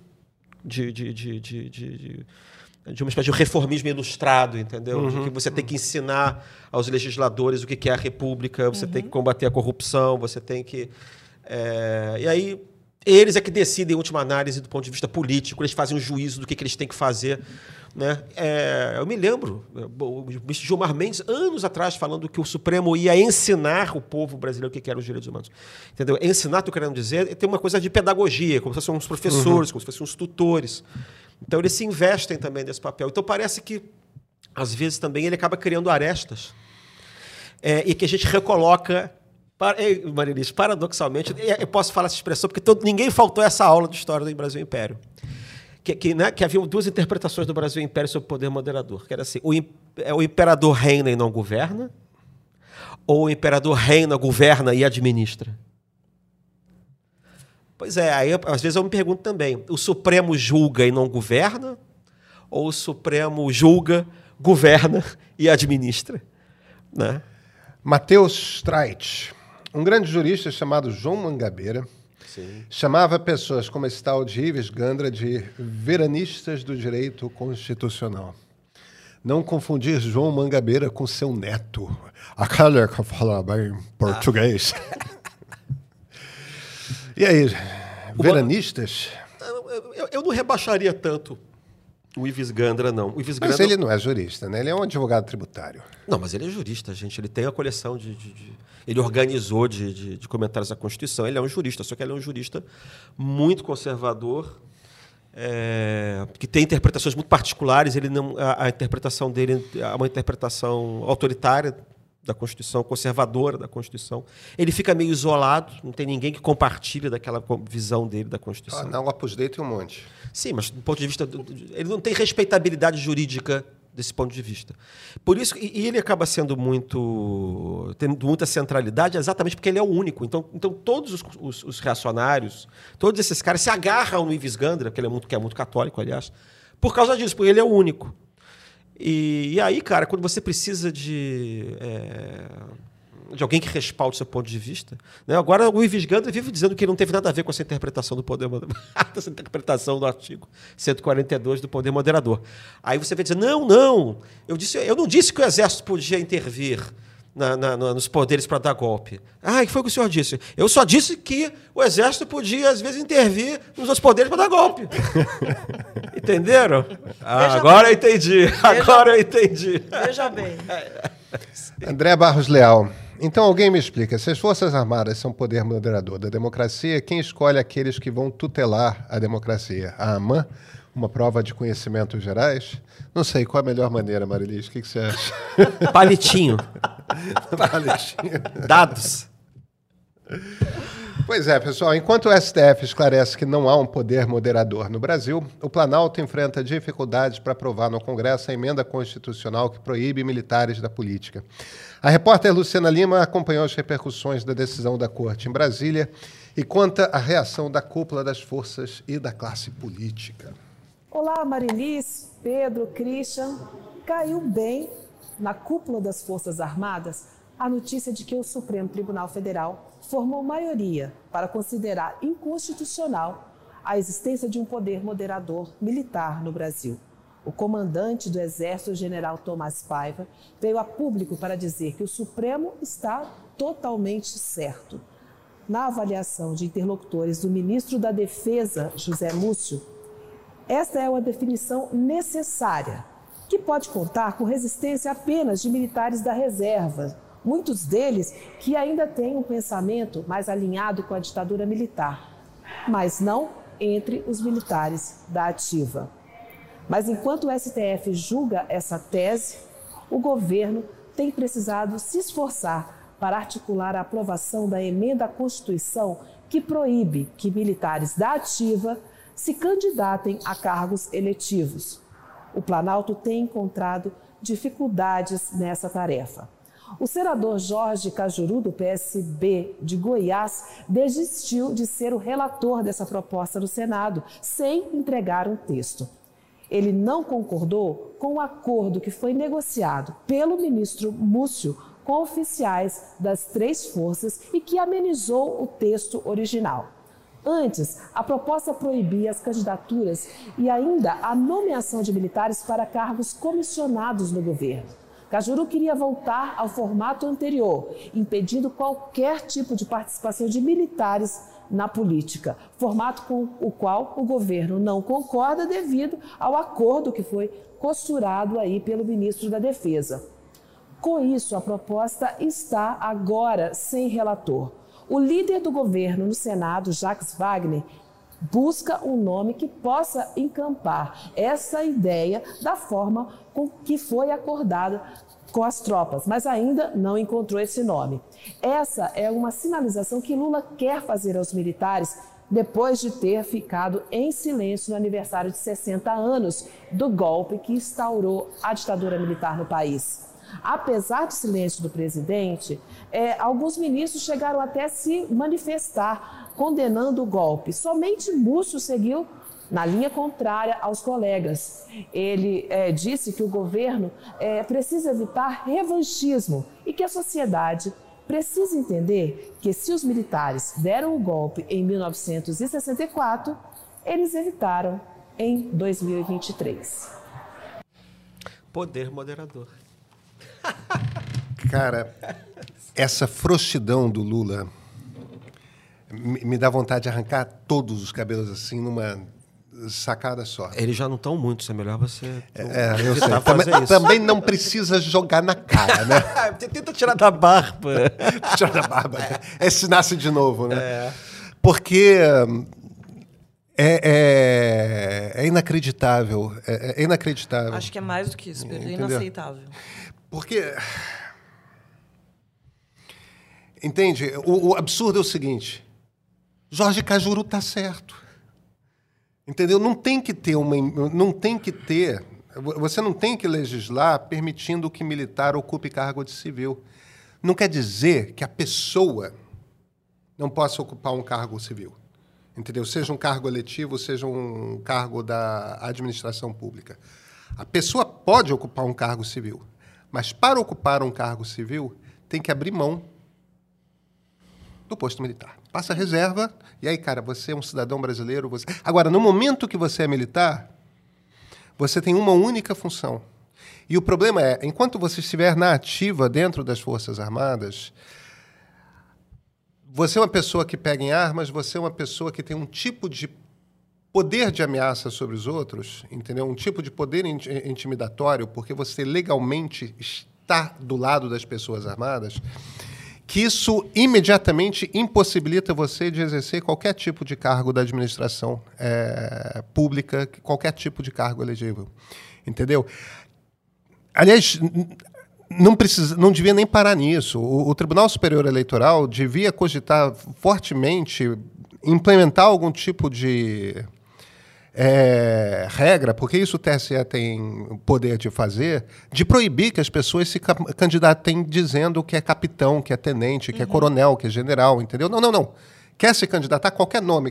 de uma espécie de reformismo ilustrado, entendeu? De que você tem que ensinar aos legisladores o que é a República, você tem que combater a corrupção, você tem que... E aí, eles é que decidem, em última análise, do ponto de vista político, eles fazem um juízo do que eles têm que fazer. Né? Eu me lembro, o ministro Gilmar Mendes, anos atrás, falando que o Supremo ia ensinar o povo brasileiro o que eram os direitos humanos. Entendeu? Ensinar, estou querendo dizer, tem uma coisa de pedagogia, como se fossem uns professores, como se fossem uns tutores. Então, eles se investem também nesse papel. Então, parece que, às vezes, também ele acaba criando arestas e que a gente recoloca... Marilis, paradoxalmente, eu posso falar essa expressão porque ninguém faltou essa aula de história do Brasil Império. Que havia duas interpretações do Brasil Império sobre o poder moderador. Que era assim, o imperador reina e não governa, ou o imperador reina, governa e administra? Pois aí às vezes eu me pergunto também, o Supremo julga e não governa, ou o Supremo julga, governa e administra? Né? Matheus Streit, um grande jurista chamado João Mangabeira, chamava pessoas como esse tal de Ives Gandra de veranistas do direito constitucional. Não confundir João Mangabeira com seu neto, aquele que fala bem português. E aí, veranistas? Eu não rebaixaria tanto o Ives Gandra, não. Mas ele não é jurista, né? Ele é um advogado tributário. Não, mas ele é jurista, gente. Ele tem a coleção ele organizou de comentários da Constituição. Ele é um jurista, só que ele é um jurista muito conservador, que tem interpretações muito particulares. A interpretação dele é uma interpretação autoritária da Constituição, conservadora da Constituição. Ele fica meio isolado, não tem ninguém que compartilha daquela visão dele da Constituição. Na Opus Dei tem um monte. Sim, mas do ponto de vista... ele não tem respeitabilidade jurídica desse ponto de vista. Por isso, e ele acaba sendo tendo muita centralidade exatamente porque ele é o único. Então todos os reacionários, todos esses caras se agarram no Ives Gandra, que é muito católico, aliás, por causa disso, porque ele é o único. E aí, cara, quando você precisa de alguém que respalde o seu ponto de vista, né? Agora o Ives Gandra vive dizendo que não teve nada a ver com essa interpretação do poder moderador, essa interpretação do artigo 142 do poder moderador. Aí você vai dizer, não, eu não disse que o Exército podia intervir nos poderes para dar golpe. O que foi o que o senhor disse? Eu só disse que o Exército podia, às vezes, intervir nos outros poderes para dar golpe. Entenderam? Agora eu entendi. Eu entendi. Veja bem. André Barros Leal. Então alguém me explica, se as Forças Armadas são poder moderador da democracia, quem escolhe aqueles que vão tutelar a democracia? A AMAN? Uma prova de conhecimentos gerais? Não sei, qual a melhor maneira, Marilis? O que você acha? Palitinho. Palitinho. Dados. Pois é, pessoal, enquanto o STF esclarece que não há um poder moderador no Brasil, o Planalto enfrenta dificuldades para aprovar no Congresso a emenda constitucional que proíbe militares da política. A repórter Luciana Lima acompanhou as repercussões da decisão da Corte em Brasília e conta a reação da cúpula das forças e da classe política. Olá, Marilis, Pedro, Christian. Caiu bem na cúpula das Forças Armadas a notícia de que o Supremo Tribunal Federal formou maioria para considerar inconstitucional a existência de um poder moderador militar no Brasil. O comandante do Exército, general Tomás Paiva, veio a público para dizer que o Supremo está totalmente certo. Na avaliação de interlocutores do ministro da Defesa, José Múcio, esta é uma definição necessária, que pode contar com resistência apenas de militares da reserva, muitos deles que ainda têm um pensamento mais alinhado com a ditadura militar, mas não entre os militares da ativa. Mas enquanto o STF julga essa tese, o governo tem precisado se esforçar para articular a aprovação da emenda à Constituição que proíbe que militares da ativa se candidatem a cargos eletivos. O Planalto tem encontrado dificuldades nessa tarefa. O senador Jorge Cajuru, do PSB de Goiás, desistiu de ser o relator dessa proposta no Senado, sem entregar um texto. Ele não concordou com o acordo que foi negociado pelo ministro Múcio com oficiais das 3 forças e que amenizou o texto original. Antes, a proposta proibia as candidaturas e ainda a nomeação de militares para cargos comissionados no governo. Cajuru queria voltar ao formato anterior, impedindo qualquer tipo de participação de militares na política, formato com o qual o governo não concorda devido ao acordo que foi costurado aí pelo ministro da Defesa. Com isso, a proposta está agora sem relator. O líder do governo no Senado, Jacques Wagner, busca um nome que possa encampar essa ideia da forma com que foi acordada com as tropas, mas ainda não encontrou esse nome. Essa é uma sinalização que Lula quer fazer aos militares depois de ter ficado em silêncio no aniversário de 60 anos do golpe que instaurou a ditadura militar no país. Apesar do silêncio do presidente, alguns ministros chegaram até a se manifestar, condenando o golpe. Somente Múcio seguiu na linha contrária aos colegas. Ele disse que o governo precisa evitar revanchismo e que a sociedade precisa entender que se os militares deram o golpe em 1964, eles evitaram em 2023. Poder moderador. Cara, essa frouxidão do Lula me dá vontade de arrancar todos os cabelos assim numa sacada só. Eles já não estão muito, é melhor você eu sei. Também não precisa jogar na cara, né? Tenta tirar da barba. Tirar da barba. Esse nasce de novo, né? Porque é inacreditável. É inacreditável. Acho que é mais do que isso, Pedro. É inaceitável. Porque... Entende? O absurdo é o seguinte. Jorge Cajuru está certo. Entendeu? Não tem que ter você não tem que legislar permitindo que militar ocupe cargo de civil. Não quer dizer que a pessoa não possa ocupar um cargo civil. Entendeu? Seja um cargo eletivo, seja um cargo da administração pública. A pessoa pode ocupar um cargo civil, mas para ocupar um cargo civil tem que abrir mão do posto militar. Passa a reserva, e aí, cara, você é um cidadão brasileiro. Agora, no momento que você é militar, você tem uma única função. E o problema é, enquanto você estiver na ativa dentro das Forças Armadas, você é uma pessoa que pega em armas, você é uma pessoa que tem um tipo de poder de ameaça sobre os outros, entendeu? Um tipo de poder intimidatório, porque você legalmente está estar do lado das pessoas armadas, que isso imediatamente impossibilita você de exercer qualquer tipo de cargo da administração pública, qualquer tipo de cargo elegível. Entendeu? Aliás, não devia nem parar nisso. O Tribunal Superior Eleitoral devia cogitar fortemente implementar algum tipo de regra, porque isso o TSE tem poder de fazer, de proibir que as pessoas se candidatem dizendo que é capitão, que é tenente, que é coronel, que é general, entendeu? Não. Quer se candidatar a qualquer nome.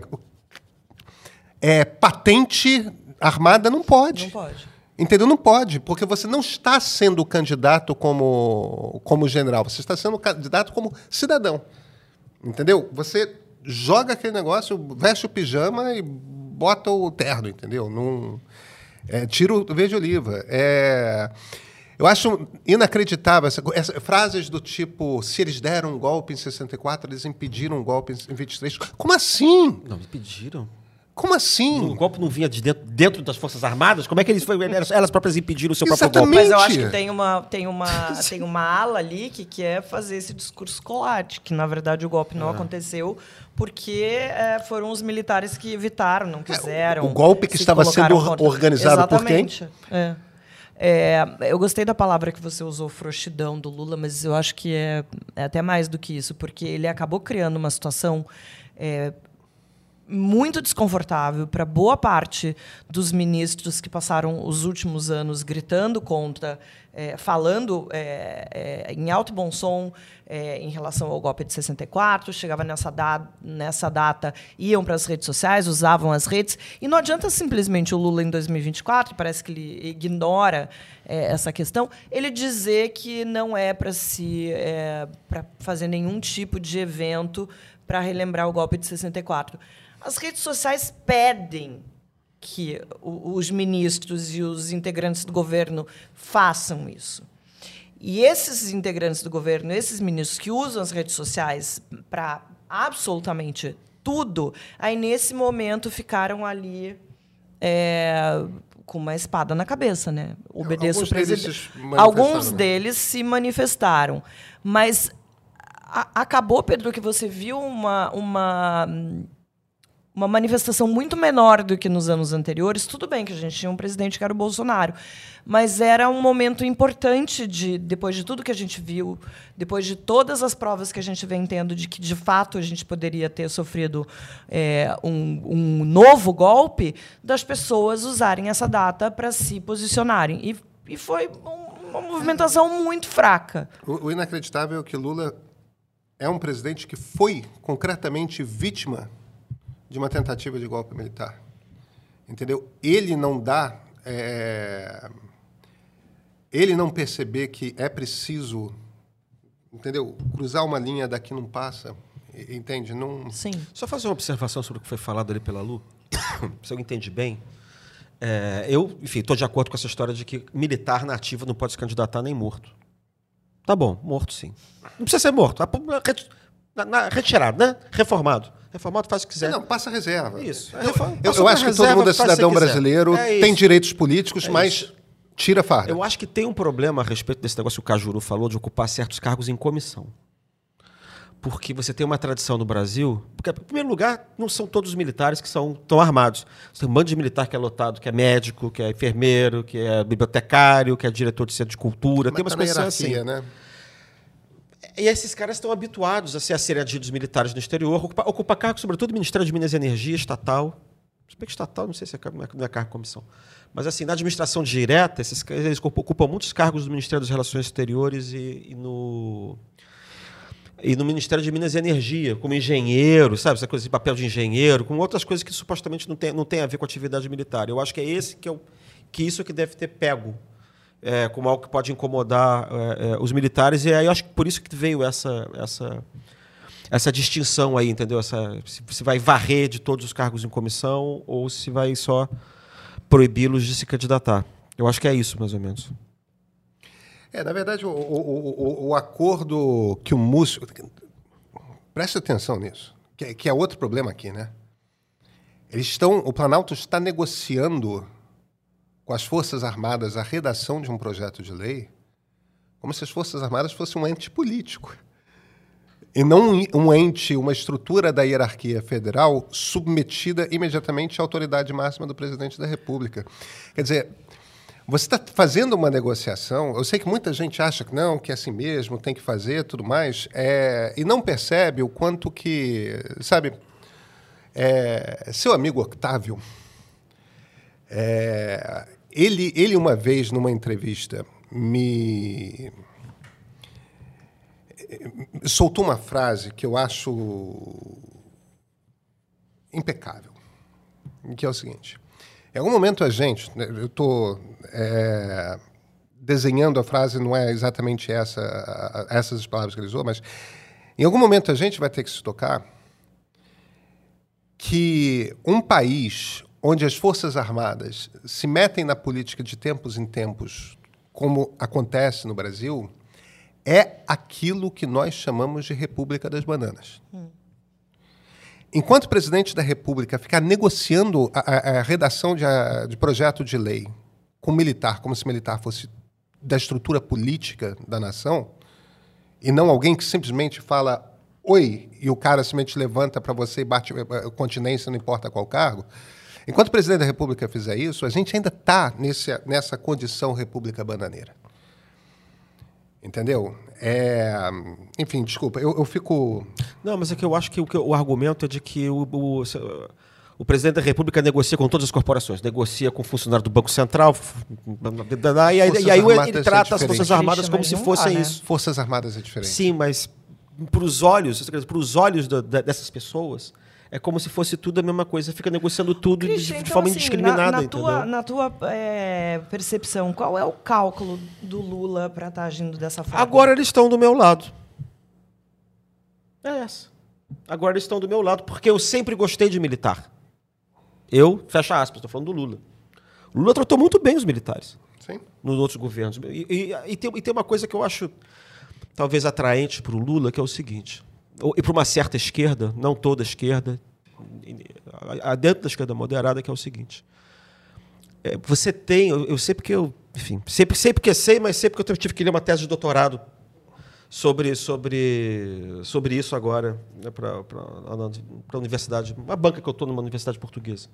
Patente armada não pode. Não pode. Entendeu? Não pode, porque você não está sendo candidato como general, você está sendo candidato como cidadão. Entendeu? Você joga aquele negócio, veste o pijama e bota o terno, entendeu? Tira o verde oliva. Eu acho inacreditável essa frases do tipo: se eles deram um golpe em 64, eles impediram um golpe em 23. Como assim? Não, impediram. Como assim? O golpe não vinha de dentro das Forças Armadas? Como é que elas próprias impediram o seu próprio Exatamente. golpe? Mas eu acho que tem uma ala ali que quer fazer esse discurso colate, que na verdade o golpe não aconteceu porque foram os militares que evitaram, não quiseram. O golpe que estava sendo organizado por quem? Exatamente. Eu gostei da palavra que você usou, frouxidão, do Lula, mas eu acho que é até mais do que isso, porque ele acabou criando uma situação muito desconfortável para boa parte dos ministros que passaram os últimos anos gritando contra, falando em alto e bom som em relação ao golpe de 64, chegava nessa data, iam para as redes sociais, usavam as redes, e não adianta simplesmente o Lula em 2024, parece que ele ignora essa questão, ele dizer que não é para fazer nenhum tipo de evento para relembrar o golpe de 64. As redes sociais pedem que os ministros e os integrantes do governo façam isso. E esses integrantes do governo, esses ministros que usam as redes sociais para absolutamente tudo, aí, nesse momento, ficaram ali com uma espada na cabeça, né? Obedeço o presidente. Alguns deles se manifestaram. Mas acabou, Pedro, que você viu uma manifestação muito menor do que nos anos anteriores. Tudo bem que a gente tinha um presidente que era o Bolsonaro, mas era um momento importante, depois de tudo que a gente viu, depois de todas as provas que a gente vem tendo de que, de fato, a gente poderia ter sofrido um novo golpe, das pessoas usarem essa data para se posicionarem. E foi uma movimentação muito fraca. O inacreditável é que Lula é um presidente que foi concretamente vítima de uma tentativa de golpe militar. Entendeu? Ele não dá... ele não perceber que é preciso, entendeu? Cruzar uma linha daqui não passa, entende? Não... Sim. Só fazer uma observação sobre o que foi falado ali pela Lu, se eu entendi bem. Eu, enfim, estou de acordo com essa história de que militar na ativa não pode se candidatar nem morto. Tá bom, morto sim. Não precisa ser morto. Retirado, né? Reformado. Reformado faz o que quiser. Não, passa a reserva. Isso. Eu acho que todo mundo é cidadão brasileiro, tem direitos políticos, mas tira a farda. Eu acho que tem um problema a respeito desse negócio que o Cajuru falou, de ocupar certos cargos em comissão. Porque você tem uma tradição no Brasil... Porque, em primeiro lugar, não são todos os militares que estão armados. Você tem um bando de militar que é lotado, que é médico, que é enfermeiro, que é bibliotecário, que é diretor de centro de cultura. Mas tem umas coisas assim, né? E esses caras estão habituados a serem adidos militares no exterior, ocupar cargos, sobretudo, no Ministério de Minas e Energia, estatal. Se bem que estatal, não sei se não é cargo de comissão. Mas, assim, na administração direta, eles ocupam muitos cargos do Ministério das Relações Exteriores e no Ministério de Minas e Energia, como engenheiro, sabe? Essa coisa de papel de engenheiro, com outras coisas que supostamente não tem a ver com a atividade militar. Eu acho que é esse que isso que deve ter pego como algo que pode incomodar os militares, e aí eu acho que por isso que veio essa distinção aí, entendeu? Se vai varrer de todos os cargos em comissão ou se vai só proibi-los de se candidatar. Eu acho que é isso, mais ou menos. Na verdade, o acordo que o Múcio... Presta atenção nisso, que é outro problema aqui, né? O Planalto está negociando com as Forças Armadas a redação de um projeto de lei como se as Forças Armadas fossem um ente político. E não um ente, uma estrutura da hierarquia federal submetida imediatamente à autoridade máxima do presidente da República. Quer dizer, você está fazendo uma negociação, eu sei que muita gente acha que não, que é assim mesmo, tem que fazer, tudo mais, e não percebe o quanto que, sabe, seu amigo Octávio, ele uma vez, numa entrevista, me soltou uma frase que eu acho impecável, que é o seguinte: em algum momento a gente, eu estou desenhando a frase, não é exatamente essas palavras que ele usou, mas em algum momento a gente vai ter que se tocar que um país onde as Forças Armadas se metem na política de tempos em tempos, como acontece no Brasil, é aquilo que nós chamamos de República das Bananas. Enquanto o presidente da República ficar negociando a redação de projeto de lei com militar, como se militar fosse da estrutura política da nação, e não alguém que simplesmente fala oi, e o cara simplesmente levanta para você e bate continência, não importa qual cargo. Enquanto o presidente da República fizer isso, a gente ainda está nessa condição República Bananeira. Entendeu? Enfim, desculpa, eu fico... Não, mas é que eu acho que o argumento é de que o presidente da República negocia com todas as corporações, negocia com o funcionário do Banco Central, e aí ele trata as Forças Armadas como se fossem isso. Forças Armadas é diferente. Sim, mas para os olhos dessas pessoas, é como se fosse tudo a mesma coisa. Fica negociando tudo de forma indiscriminada. Na tua percepção, qual é o cálculo do Lula para estar agindo dessa forma? Agora eles estão do meu lado. É essa. Agora eles estão do meu lado, porque eu sempre gostei de militar. Eu, fecha aspas, estou falando do Lula. O Lula tratou muito bem os militares. Sim. Nos outros governos. E tem uma coisa que eu acho talvez atraente para o Lula, que é o seguinte... E para uma certa esquerda, não toda a esquerda, dentro da esquerda moderada, que é o seguinte: você tem, eu sei porque eu, enfim, sei porque sei, mas sei porque eu tive que ler uma tese de doutorado sobre isso agora, né, para a universidade, uma banca que eu estou numa universidade portuguesa.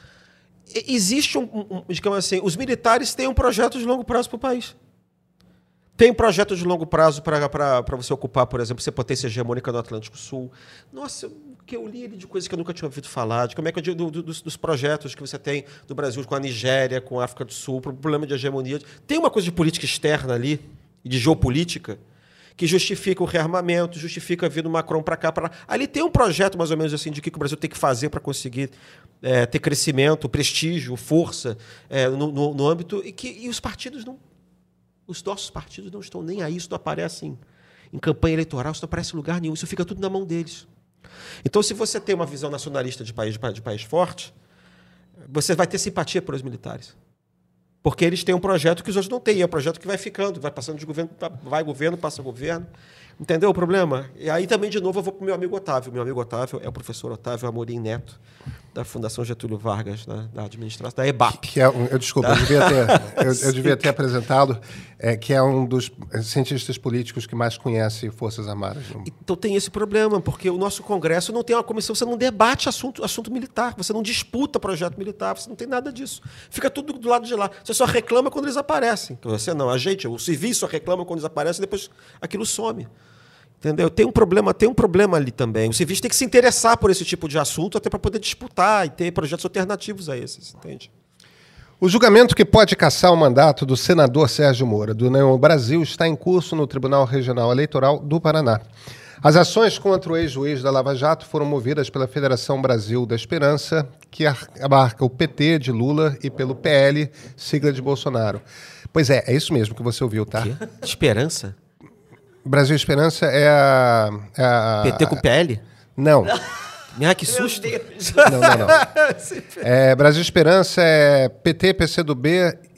Existe digamos assim, os militares têm um projeto de longo prazo para o país. Tem projeto de longo prazo para você ocupar, por exemplo, ser potência hegemônica no Atlântico Sul. Nossa, o que eu li de coisas que eu nunca tinha ouvido falar, de como é que dos projetos que você tem do Brasil com a Nigéria, com a África do Sul, para o problema de hegemonia. Tem uma coisa de política externa ali, e de geopolítica, que justifica o rearmamento, justifica vir do Macron para cá, para lá. Ali tem um projeto, mais ou menos assim, de que o Brasil tem que fazer para conseguir ter crescimento, prestígio, força no âmbito, e os partidos não... Os nossos partidos não estão nem aí, isso não aparece em campanha eleitoral, isso não aparece em lugar nenhum, isso fica tudo na mão deles. Então, se você tem uma visão nacionalista de país forte, você vai ter simpatia pelos militares. Porque eles têm um projeto que os outros não têm, é um projeto que vai ficando, vai passando de governo, vai governo, passa governo. Entendeu o problema? E aí também, de novo, eu vou para o meu amigo Otávio. Meu amigo Otávio é o professor Otávio Amorim Neto, da Fundação Getúlio Vargas, da administração, da EBAP. Desculpa, eu devia ter apresentado, que é um dos cientistas políticos que mais conhece Forças Armadas. Então tem esse problema, porque o nosso Congresso não tem uma comissão, você não debate assunto militar, você não disputa projeto militar, você não tem nada disso. Fica tudo do lado de lá. Você só reclama quando eles aparecem. Você não, o civil só reclama quando eles aparecem e depois aquilo some. Entendeu? Tem um problema ali também. Os civis têm que se interessar por esse tipo de assunto até para poder disputar e ter projetos alternativos a esses, entende? O julgamento que pode cassar o mandato do senador Sérgio Moro, do União Brasil, está em curso no Tribunal Regional Eleitoral do Paraná. As ações contra o ex-juiz da Lava Jato foram movidas pela Federação Brasil da Esperança, que abarca o PT de Lula, e pelo PL, sigla de Bolsonaro. Pois é isso mesmo que você ouviu, tá? Que? Esperança? Brasil Esperança é a... PT com PL? Não. Que susto. Não. Brasil Esperança é PT, PCdoB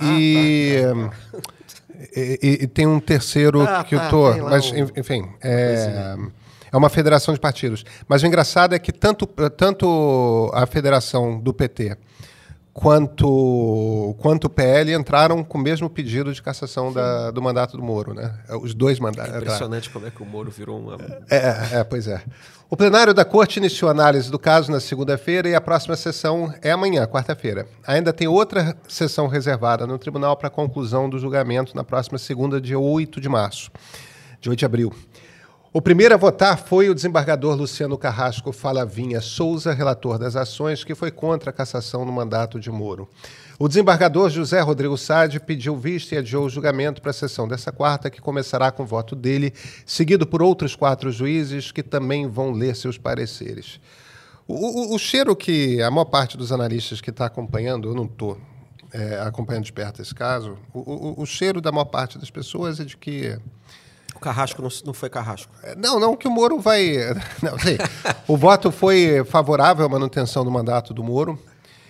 e tem um terceiro que eu tô... Mas, enfim, é uma federação de partidos. Mas o engraçado é que tanto a federação do PT quanto o PL entraram com o mesmo pedido de cassação do mandato do Moro, né? Os dois mandatos. É impressionante como é que o Moro virou uma... Pois é. O plenário da Corte iniciou análise do caso na segunda-feira e a próxima sessão é amanhã, quarta-feira. Ainda tem outra sessão reservada no tribunal para a conclusão do julgamento na próxima segunda, dia 8 de março, dia 8 de abril. O primeiro a votar foi o desembargador Luciano Carrasco Falavinha Souza, relator das ações, que foi contra a cassação no mandato de Moro. O desembargador José Rodrigo Sade pediu vista e adiou o julgamento para a sessão dessa quarta, que começará com o voto dele, seguido por outros 4 juízes que também vão ler seus pareceres. O cheiro que a maior parte dos analistas que está acompanhando, eu não estou acompanhando de perto esse caso, o cheiro da maior parte das pessoas é de que... O Carrasco não foi Carrasco. Não que o Moro vai... Não, sei. O voto foi favorável à manutenção do mandato do Moro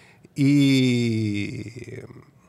e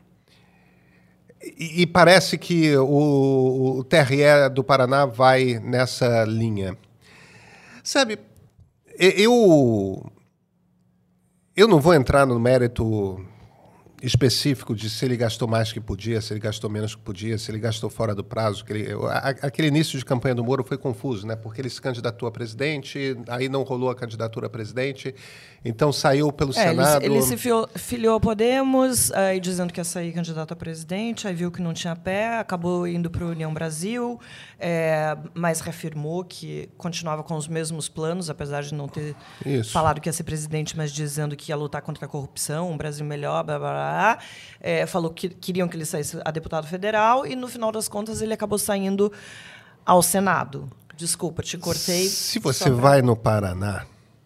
parece que o TRE do Paraná vai nessa linha. Sabe, eu não vou entrar no mérito específico de se ele gastou mais que podia, se ele gastou menos que podia, se ele gastou fora do prazo. Aquele início de campanha do Moro foi confuso, né? Porque ele se candidatou a presidente, aí não rolou a candidatura a presidente, então saiu pelo Senado... Ele se filiou a Podemos, aí dizendo que ia sair candidato a presidente, aí viu que não tinha pé, acabou indo para a União Brasil, mas reafirmou que continuava com os mesmos planos, apesar de não ter falado que ia ser presidente, mas dizendo que ia lutar contra a corrupção, um Brasil melhor, blá, blá, blá. Falou que queriam que ele saísse a deputado federal e, no final das contas, ele acabou saindo ao Senado. Desculpa, te cortei. Se você vai no Paraná,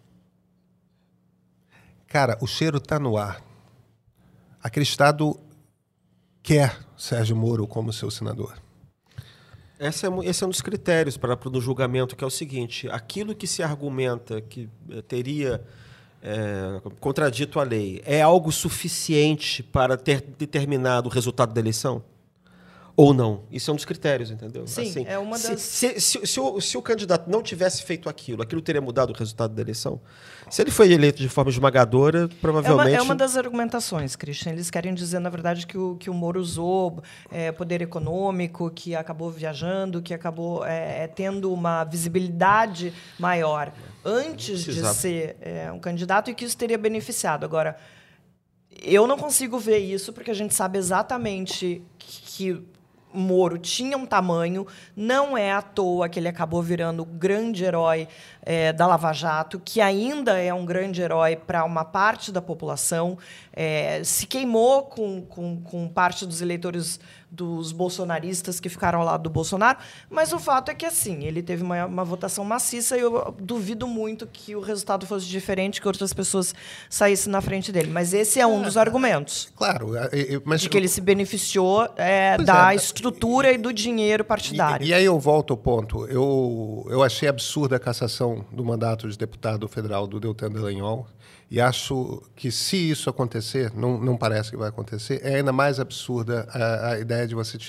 cara, o cheiro está no ar. Aquele estado quer Sérgio Moro como seu senador. Esse é um dos critérios para o julgamento, que é o seguinte: aquilo que se argumenta que teria contradito a lei é algo suficiente para ter determinado o resultado da eleição? Ou não? Isso é um dos critérios, entendeu? Sim, assim, é uma das... Se o candidato não tivesse feito aquilo teria mudado o resultado da eleição? Se ele foi eleito de forma esmagadora, provavelmente... É uma das argumentações, Christian. Eles querem dizer, na verdade, que o Moro usou poder econômico, que acabou viajando, que acabou tendo uma visibilidade maior antes de ser um candidato e que isso teria beneficiado. Agora, eu não consigo ver isso porque a gente sabe exatamente que Moro tinha um tamanho, não é à toa que ele acabou virando o grande herói da Lava Jato, que ainda é um grande herói para uma parte da população, se queimou com parte dos eleitores dos bolsonaristas que ficaram ao lado do Bolsonaro, mas o fato é que, assim, ele teve uma votação maciça e eu duvido muito que o resultado fosse diferente, que outras pessoas saíssem na frente dele. Mas esse é um dos argumentos. Claro. Mas de que ele se beneficiou da estrutura e do dinheiro partidário. E aí eu volto ao ponto. Eu achei absurda a cassação do mandato de deputado federal do Deltan Dallagnol e acho que, se isso acontecer, não parece que vai acontecer, é ainda mais absurda a ideia de você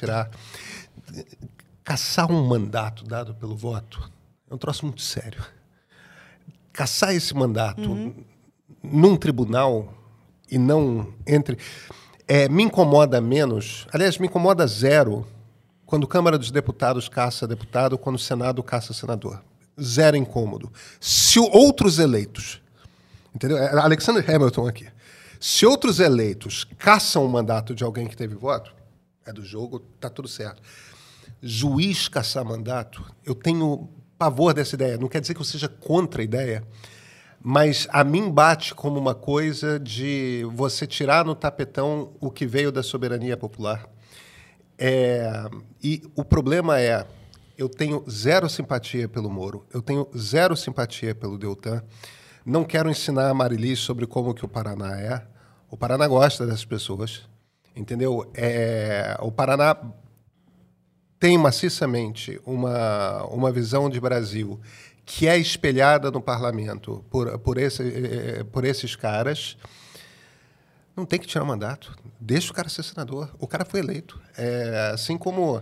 cassar um mandato dado pelo voto. É um troço muito sério. Cassar esse mandato num tribunal e não entre... me incomoda menos, aliás, me incomoda zero quando a Câmara dos Deputados caça deputado, quando o Senado caça senador. Zero incômodo. Se outros eleitos... Entendeu? Alexander Hamilton aqui. Se outros eleitos caçam o mandato de alguém que teve voto, é do jogo, está tudo certo. Juiz caçar mandato, eu tenho pavor dessa ideia. Não quer dizer que eu seja contra a ideia, mas a mim bate como uma coisa de você tirar no tapetão o que veio da soberania popular. E o problema é, eu tenho zero simpatia pelo Moro, eu tenho zero simpatia pelo Deltan. Não quero ensinar a Marilis sobre como que o Paraná é. O Paraná gosta dessas pessoas, entendeu? O Paraná tem maciçamente uma visão de Brasil que é espelhada no parlamento por esses caras. Não tem que tirar o mandato. Deixa o cara ser senador. O cara foi eleito. Assim como...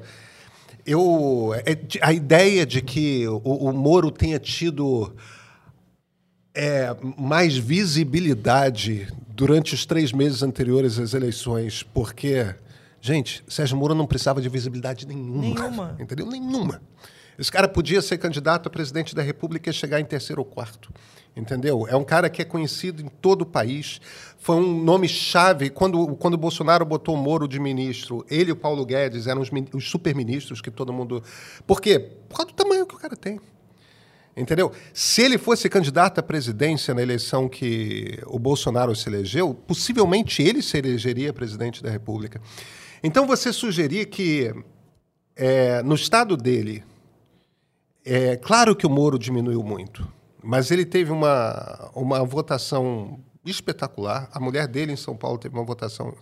a ideia de que o Moro tenha tido... mais visibilidade durante os 3 meses anteriores às eleições, porque, gente, Sérgio Moro não precisava de visibilidade nenhuma. Entendeu? Nenhuma. Esse cara podia ser candidato a presidente da República e chegar em 3º ou 4º. Entendeu? É um cara que é conhecido em todo o país. Foi um nome-chave. Quando o Bolsonaro botou o Moro de ministro, ele e o Paulo Guedes eram os superministros que todo mundo... Por quê? Por causa do tamanho que o cara tem. Entendeu? Se ele fosse candidato à presidência na eleição que o Bolsonaro se elegeu, possivelmente ele se elegeria presidente da República. Então, você sugerir que, no estado dele, claro que o Moro diminuiu muito, mas ele teve uma votação espetacular. A mulher dele em São Paulo teve uma votação...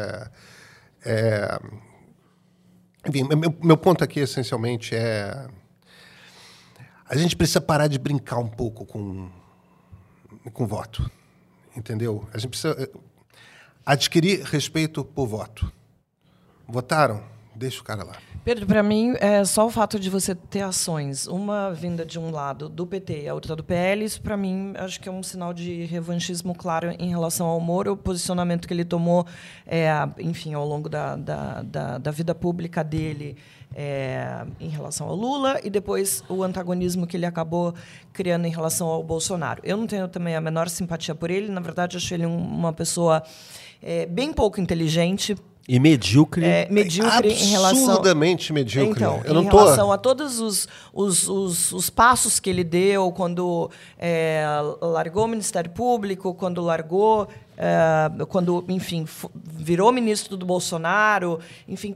Enfim, meu ponto aqui, essencialmente, é... A gente precisa parar de brincar um pouco com voto, entendeu? A gente precisa adquirir respeito por voto. Votaram? Deixa o cara lá. Pedro, para mim, é só o fato de você ter ações, uma vinda de um lado do PT e a outra do PL, isso, para mim, acho que é um sinal de revanchismo claro em relação ao Moro, o posicionamento que ele tomou, enfim, ao longo da vida pública dele, em relação ao Lula, e depois o antagonismo que ele acabou criando em relação ao Bolsonaro. Eu não tenho também a menor simpatia por ele, na verdade, acho ele uma pessoa bem pouco inteligente. E medíocre. Medíocre em relação... Absurdamente medíocre. Então, em relação a todos os passos que ele deu, quando largou o Ministério Público, quando largou... quando, enfim, virou ministro do Bolsonaro, enfim,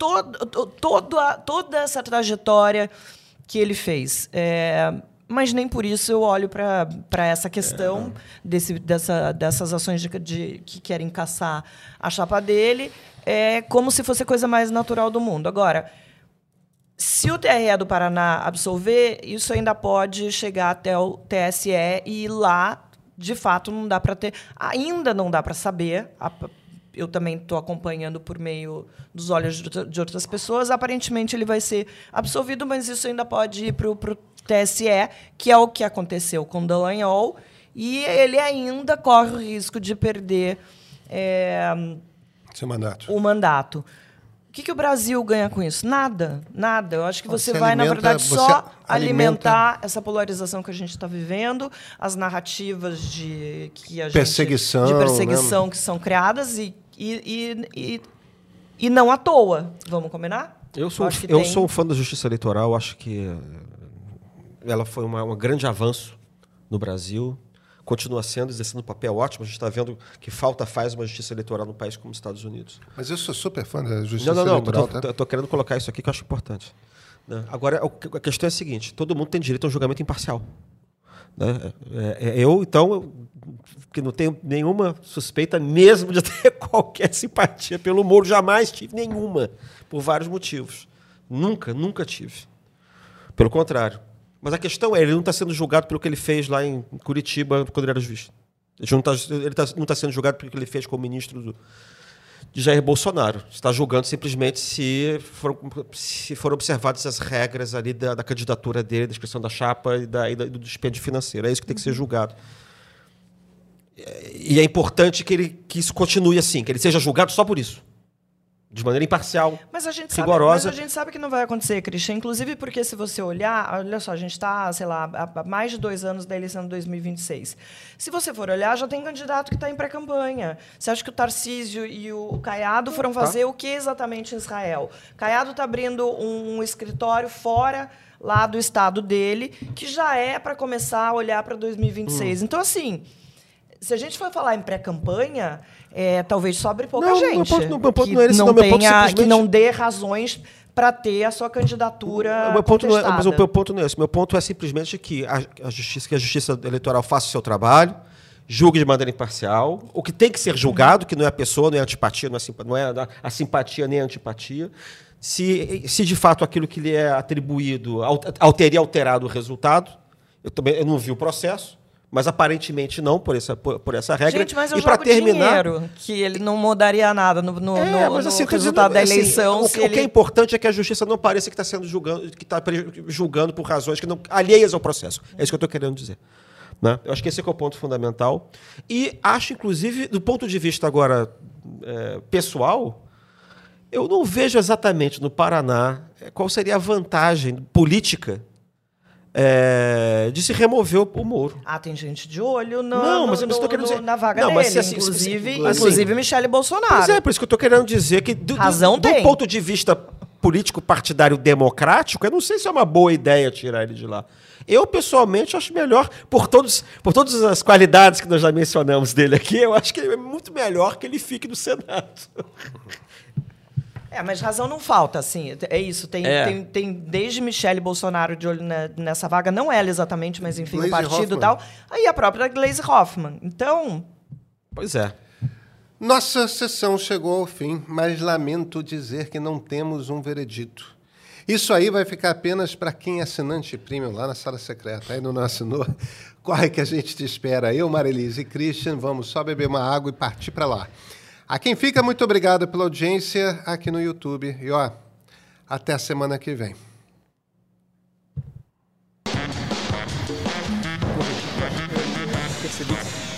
toda essa trajetória que ele fez. Mas nem por isso eu olho para essa questão dessas ações que querem caçar a chapa dele, como se fosse a coisa mais natural do mundo. Agora, se o TRE do Paraná absolver, isso ainda pode chegar até o TSE e lá, de fato, não dá para ter... Ainda não dá para saber. Eu também estou acompanhando por meio dos olhos de outras pessoas. Aparentemente, ele vai ser absolvido, mas isso ainda pode ir para o TSE, que é o que aconteceu com Dallagnol, e ele ainda corre o risco de perder seu mandato. O mandato. O que o Brasil ganha com isso? Nada. Nada. Eu acho que você vai, na verdade, só alimentar essa polarização que a gente está vivendo, as narrativas de perseguição, né? Que são criadas e não à toa. Vamos combinar? Eu sou um fã da justiça eleitoral. Acho que ela foi um grande avanço no Brasil. Continua sendo, exercendo um papel ótimo. A gente está vendo que faz uma justiça eleitoral no país como os Estados Unidos. Mas eu sou super fã da justiça eleitoral. Não, estou querendo colocar isso aqui que eu acho importante. Né? Agora, a questão é a seguinte: todo mundo tem direito a um julgamento imparcial. Né? Então, que não tenho nenhuma suspeita mesmo de ter qualquer simpatia pelo Moro. Jamais tive nenhuma, por vários motivos. Nunca tive. Pelo contrário. Mas a questão ele não está sendo julgado pelo que ele fez lá em Curitiba, quando ele era juiz. Ele não está sendo julgado pelo que ele fez como ministro de Jair Bolsonaro. Está julgando simplesmente se foram observadas as regras ali da candidatura dele, da inscrição da chapa e do dispêndio financeiro. É isso que tem que ser julgado. E é importante que isso continue assim, que ele seja julgado só por isso. De maneira imparcial, rigorosa. Mas a gente sabe que não vai acontecer, Christian. Inclusive porque, se você olha só, a gente está, sei lá, há mais de 2 anos da eleição de 2026. Se você for olhar, já tem candidato que está em pré-campanha. Você acha que o Tarcísio e o Caiado foram fazer o que exatamente em Israel? Caiado está abrindo um escritório fora lá do estado dele, que já é para começar a olhar para 2026. Então, assim... Se a gente for falar em pré-campanha, talvez sobre pouca gente. Meu ponto não é esse. Que não dê razões para ter a sua candidatura contestada. Mas o meu ponto não é esse. Meu ponto é simplesmente que a justiça eleitoral faça o seu trabalho, julgue de maneira imparcial. O que tem que ser julgado, que não é a pessoa, não é a antipatia, não é a simpatia nem a antipatia. Se de fato aquilo que lhe é atribuído teria alterado o resultado, eu não vi o processo. Mas aparentemente não, por essa regra. Gente, mas eu jogo dinheiro, que ele não mudaria nada no resultado da eleição. O que é importante é que a justiça não pareça que está julgando por razões que não alheias ao processo. É isso que eu estou querendo dizer. né? Eu acho que esse é que é o ponto fundamental. E acho, inclusive, do ponto de vista agora pessoal, eu não vejo exatamente no Paraná qual seria a vantagem política de se remover o Moro. Tem gente de olho mas eu não estou querendo dizer... na vaga dele, mas, assim, inclusive Michele Bolsonaro. Pois por isso que eu estou querendo dizer que, do ponto de vista político partidário democrático, eu não sei se é uma boa ideia tirar ele de lá. Eu, pessoalmente, acho melhor, por todas as qualidades que nós já mencionamos dele aqui, eu acho que é muito melhor que ele fique no Senado. Mas razão não falta, assim, é isso. Tem desde Michele Bolsonaro de olho nessa vaga, não ela exatamente, mas enfim, o partido e tal, aí a própria Gleisi Hoffmann. Então... Pois é. Nossa sessão chegou ao fim, mas lamento dizer que não temos um veredito. Isso aí vai ficar apenas para quem é assinante premium lá na sala secreta. Aí não assinou, corre que a gente te espera. Eu, Marilise e Christian, vamos só beber uma água e partir para lá. A quem fica, muito obrigado pela audiência aqui no YouTube. E, até a semana que vem. Percebi.